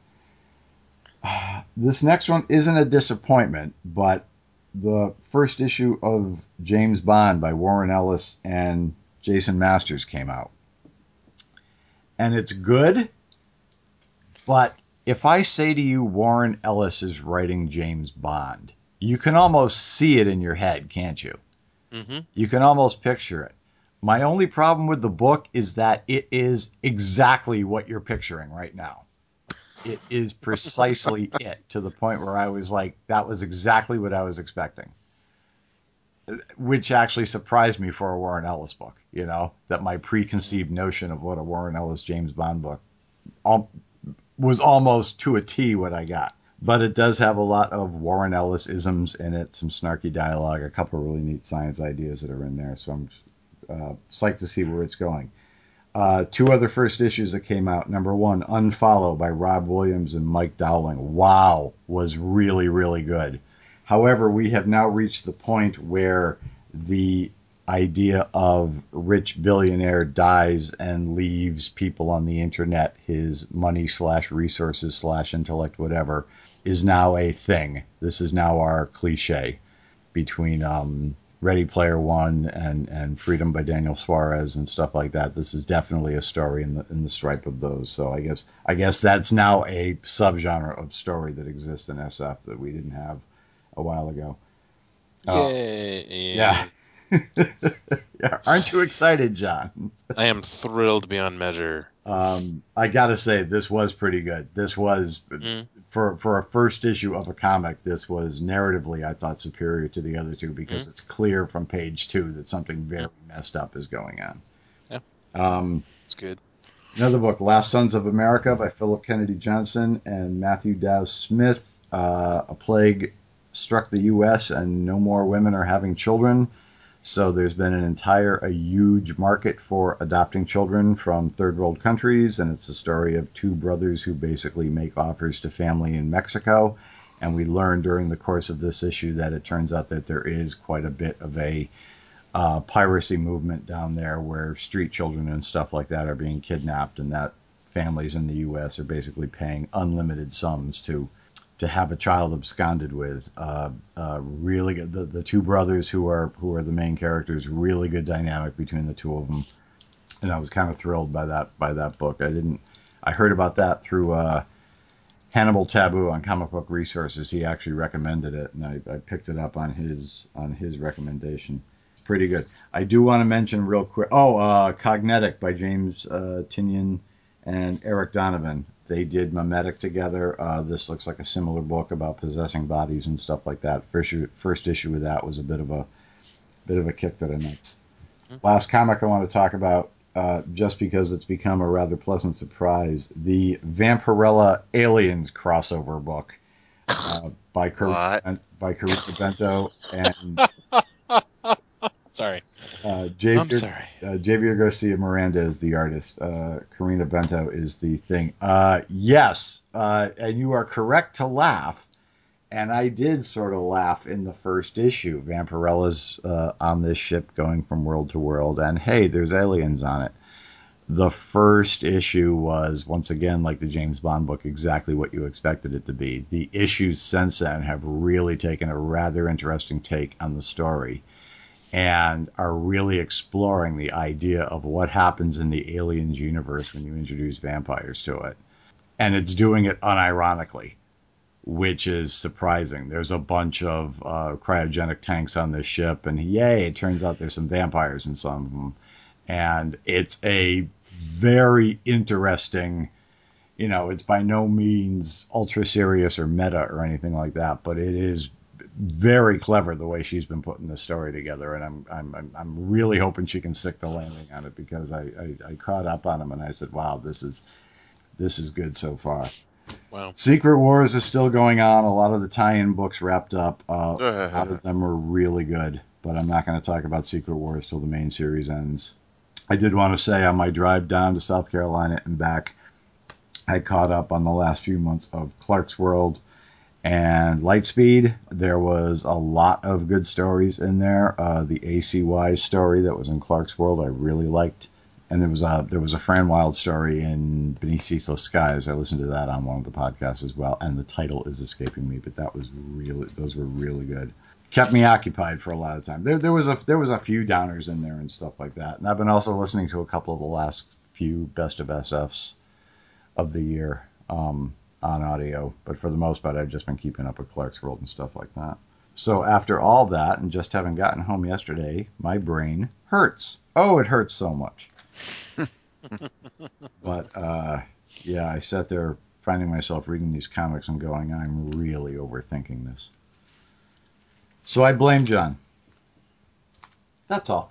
This next one isn't a disappointment, but the first issue of James Bond by Warren Ellis and Jason Masters came out. And it's good, but if I say to you Warren Ellis is writing James Bond, you can almost see it in your head, can't you?
Mm-hmm.
You can almost picture it. My only problem with the book is that it is exactly what you're picturing right now. It is precisely it, to the point where I was like, that was exactly what I was expecting. Which actually surprised me for a Warren Ellis book, that my preconceived notion of what a Warren Ellis James Bond book was almost to a T what I got. But it does have a lot of Warren Ellis isms in it, some snarky dialogue, a couple of really neat science ideas that are in there. So I'm psyched to see where it's going. Two other first issues that came out. Number one, Unfollow by Rob Williams and Mike Dowling. Wow, was really, really good. However, we have now reached the point where the idea of rich billionaire dies and leaves people on the internet his money / resources / intellect, whatever, is now a thing. This is now our cliche between Ready Player One and Freedom by Daniel Suarez and stuff like that. This is definitely a story in the stripe of those. So I guess that's now a subgenre of story that exists in SF that we didn't have a while ago.
Yay!
Yeah. Yeah. Aren't you excited, John?
I am thrilled beyond measure.
I gotta say, this was pretty good. This was for a first issue of a comic. This was narratively, I thought, superior to the other two because it's clear from page 2 that something very messed up is going on.
Yeah, it's good.
Another book, Last Sons of America by Philip Kennedy Johnson and Matthew Dow Smith. A plague struck the U.S. and no more women are having children. So there's been a huge market for adopting children from third world countries, and it's the story of two brothers who basically make offers to family in Mexico. And we learn during the course of this issue that it turns out that there is quite a bit of a piracy movement down there where street children and stuff like that are being kidnapped, and that families in the U.S. are basically paying unlimited sums to have a child absconded with. Really good. The two brothers who are the main characters, really good dynamic between the two of them, and I was kind of thrilled by that book. I heard about that through Hannibal Taboo on Comic Book Resources. He actually recommended it, and I picked it up on his recommendation. It's pretty good. I do want to mention real quick. Cognetic by James Tynion and Eric Donovan. They did Memetic together. This looks like a similar book about possessing bodies and stuff like that. First issue of that was a bit of a kick to the nuts. Last comic I want to talk about, just because it's become a rather pleasant surprise, the Vampirella Aliens crossover book by Carita Bento and
Sorry. I'm sorry.
Javier Garcia Miranda is the artist. Karina Bento is the thing. Yes, and you are correct to laugh. And I did sort of laugh in the first issue. Vampirella's on this ship going from world to world, and hey, there's aliens on it. The first issue was, once again, like the James Bond book, exactly what you expected it to be. The issues since then have really taken a rather interesting take on the story and are really exploring the idea of what happens in the aliens universe when you introduce vampires to it. And it's doing it unironically, which is surprising. There's a bunch of cryogenic tanks on this ship, and yay, it turns out there's some vampires in some of them. And it's a very interesting, it's by no means ultra serious or meta or anything like that, but it is very clever the way she's been putting this story together, and I'm really hoping she can stick the landing on it, because I caught up on them and I said, wow, this is good so far.
Wow.
Secret Wars is still going on. A lot of the tie-in books wrapped up. A lot of them are really good, but I'm not going to talk about Secret Wars till the main series ends. I did want to say on my drive down to South Carolina and back, I caught up on the last few months of Clarkesworld and Lightspeed. There was a lot of good stories in there. The ACY story that was in Clarkesworld I really liked. And there was a Fran Wild story in Beneath Ceaseless Skies. I listened to that on one of the podcasts as well, and the title is escaping me, but those were really good. Kept me occupied for a lot of time. There was a few downers in there and stuff like that. And I've been also listening to a couple of the last few Best of SFs of the year on audio, but for the most part, I've just been keeping up with Clarkesworld and stuff like that. So after all that, and just having gotten home yesterday, my brain hurts. Oh, it hurts so much. But yeah, I sat there finding myself reading these comics and going, I'm really overthinking this. So I blame John. That's all.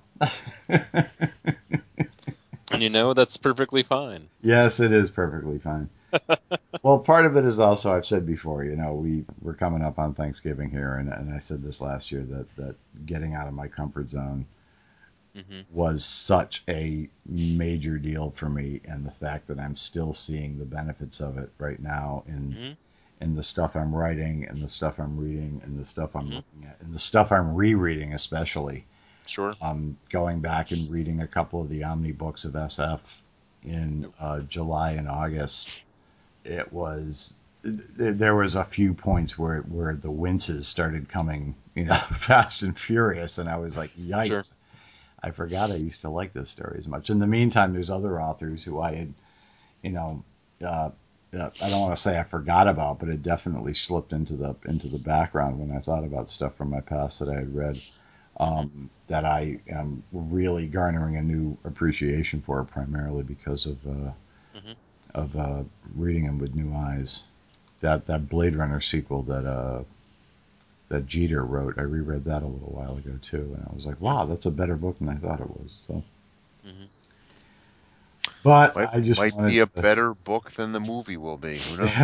And that's perfectly fine.
Yes, it is perfectly fine. Well, part of it is also, I've said before, we're coming up on Thanksgiving here, and I said this last year that getting out of my comfort zone was such a major deal for me, and the fact that I'm still seeing the benefits of it right now in the stuff I'm writing, and the stuff I'm reading, and the stuff I'm looking at, and the stuff I'm rereading especially.
Sure.
Going back and reading a couple of the Omni books of SF in July and August, there was a few points where the winces started coming, fast and furious, and I was like, yikes. Sure. I forgot I used to like this story as much. In the meantime, there's other authors who I had, I don't want to say I forgot about, but it definitely slipped into the background when I thought about stuff from my past that I had read, that I am really garnering a new appreciation for, primarily because of reading them with new eyes. That Blade Runner sequel that Jeter wrote, I reread that a little while ago too, and I was like, wow, that's a better book than I thought it was. So, but I just
might be a better book than the movie will be. Who knows?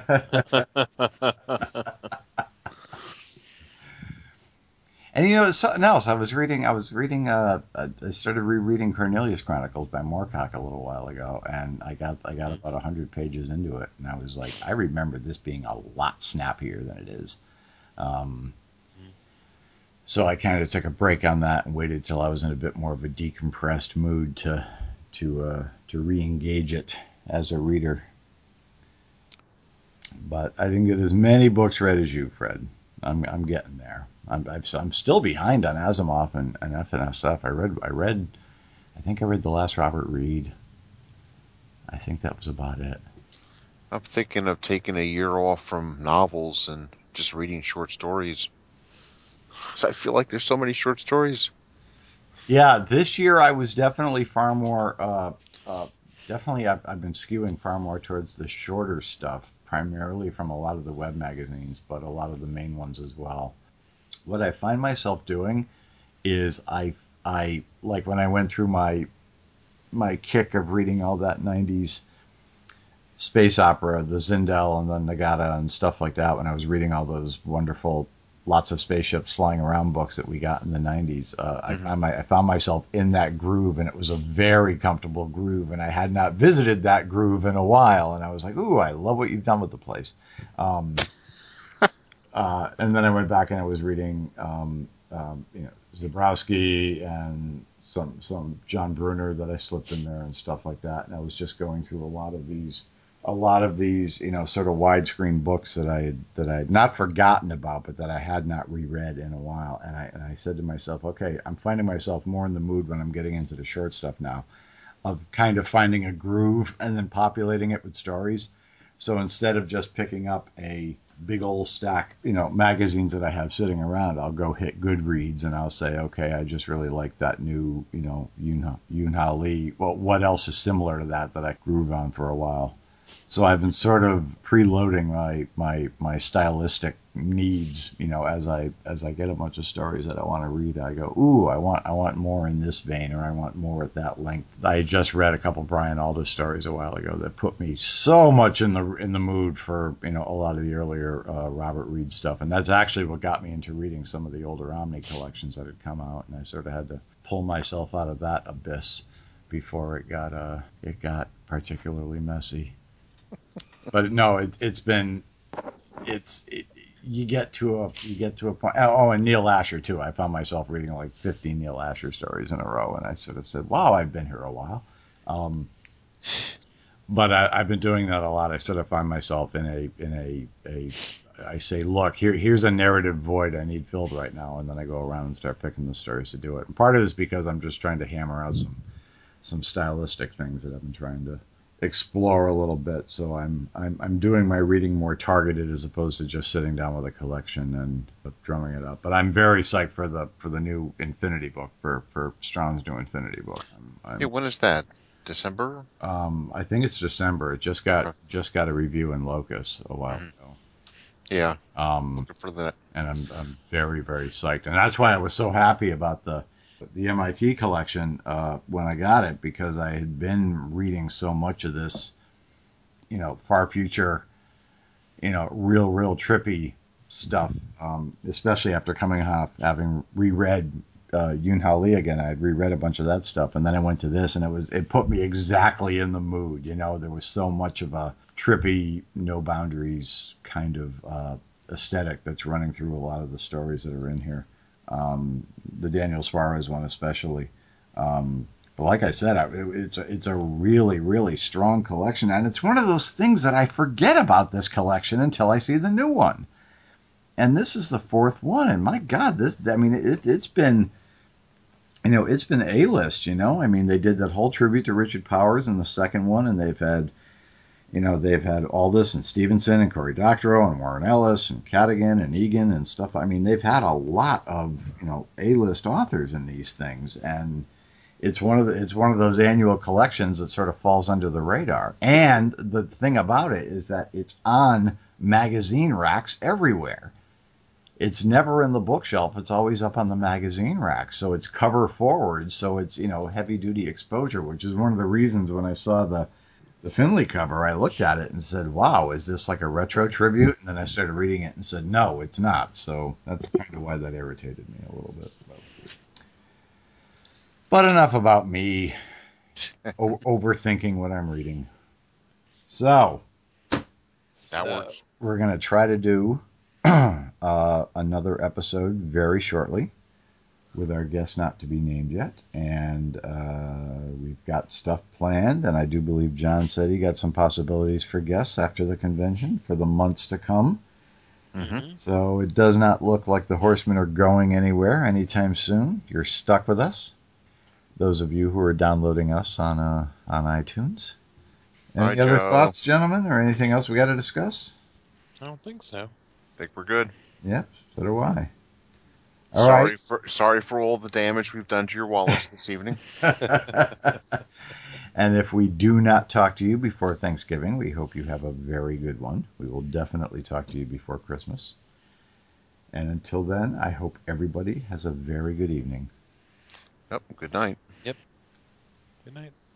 And something else. I started rereading Cornelius Chronicles by Moorcock a little while ago, and I got about 100 pages into it, and I was like, I remember this being a lot snappier than it is. So I kind of took a break on that and waited till I was in a bit more of a decompressed mood to re-engage it as a reader. But I didn't get as many books read as you, Fred. I'm getting there. I'm still behind on Asimov and FNSF. I think I read the last Robert Reed. I think that was about it.
I'm thinking of taking a year off from novels and just reading short stories. So I feel like there's so many short stories.
Yeah, this year I was definitely far more. Definitely, I've been skewing far more towards the shorter stuff, primarily from a lot of the web magazines, but a lot of the main ones as well. What I find myself doing is I like when I went through my kick of reading all that 90s space opera, the Zindel and the Nagata and stuff like that, when I was reading all those wonderful lots of spaceships flying around books that we got in the 90s. I found myself in that groove, and it was a very comfortable groove, and I had not visited that groove in a while, and I was like, ooh, I love what you've done with the place. And then I went back and I was reading Zabrowski and some John Brunner that I slipped in there and stuff like that, and I was just going through a lot of these sort of widescreen books that I had not forgotten about, but that I had not reread in a while. And I said to myself, okay, I'm finding myself more in the mood when I'm getting into the short stuff now, of kind of finding a groove and then populating it with stories. So instead of just picking up a big old stack, magazines that I have sitting around, I'll go hit Goodreads and I'll say, okay, I just really like that new, Yoon-Ha Lee. Well, what else is similar to that I groove on for a while? So I've been sort of preloading my stylistic needs, as I get a bunch of stories that I want to read. I go, ooh, I want more in this vein, or I want more at that length. I just read a couple Brian Aldiss stories a while ago that put me so much in the mood for a lot of the earlier Robert Reed stuff, and that's actually what got me into reading some of the older Omni collections that had come out, and I sort of had to pull myself out of that abyss before it got particularly messy. But no, you get to a point. Oh, and Neil Asher too. I found myself reading like 15 Neil Asher stories in a row, and I sort of said, "Wow, I've been here a while." But I've been doing that a lot. I sort of find myself in a I say, look, here's a narrative void I need filled right now, and then I go around and start picking the stories to do it. And part of it is because I'm just trying to hammer out some stylistic things that I've been trying to explore a little bit. So I'm doing my reading more targeted as opposed to just sitting down with a collection and drumming it up. But I'm very psyched for the new Infinity book, for Strawn's new Infinity book.
When is that? December?
I think it's December. It just got a review in Locus a while ago.
Yeah. Looking for that.
And I'm very, very psyched. And that's why I was so happy about the MIT collection when I got it, because I had been reading so much of this, far future, real trippy stuff, especially after coming off having reread Yoon-Ha Lee again. I had reread a bunch of that stuff, and then I went to this, and it put me exactly in the mood. There was so much of a trippy, no boundaries kind of aesthetic that's running through a lot of the stories that are in here. The Daniel Suarez one especially. But like I said, it's a really, really strong collection, and it's one of those things that I forget about this collection until I see the new one. And this is the fourth one, and my God, it's been, it's been A-list, I mean, they did that whole tribute to Richard Powers in the second one, and they've had Aldis and Stevenson and Cory Doctorow and Warren Ellis and Cadigan and Egan and stuff. I mean, they've had a lot of, A-list authors in these things, and it's one of those annual collections that sort of falls under the radar. And the thing about it is that it's on magazine racks everywhere. It's never in the bookshelf. It's always up on the magazine rack. So it's cover forward. So it's, heavy duty exposure, which is one of the reasons when I saw the Finley cover, I looked at it and said, wow, is this like a retro tribute? And then I started reading it and said, no, it's not. So that's kind of why that irritated me a little bit. But enough about me overthinking what I'm reading. So
that works.
We're going to try to do another episode very shortly with our guest not to be named yet. And we've got stuff planned, and I do believe John said he got some possibilities for guests after the convention for the months to come.
Mm-hmm.
So it does not look like the Horsemen are going anywhere anytime soon. You're stuck with us, those of you who are downloading us on iTunes. Any other thoughts, gentlemen, or anything else we got to discuss?
I don't think so.
I think we're good.
Yep, so do I.
Sorry for all the damage we've done to your wallets this evening.
And if we do not talk to you before Thanksgiving, we hope you have a very good one. We will definitely talk to you before Christmas. And until then, I hope everybody has a very good evening.
Yep, good night.
Yep. Good night.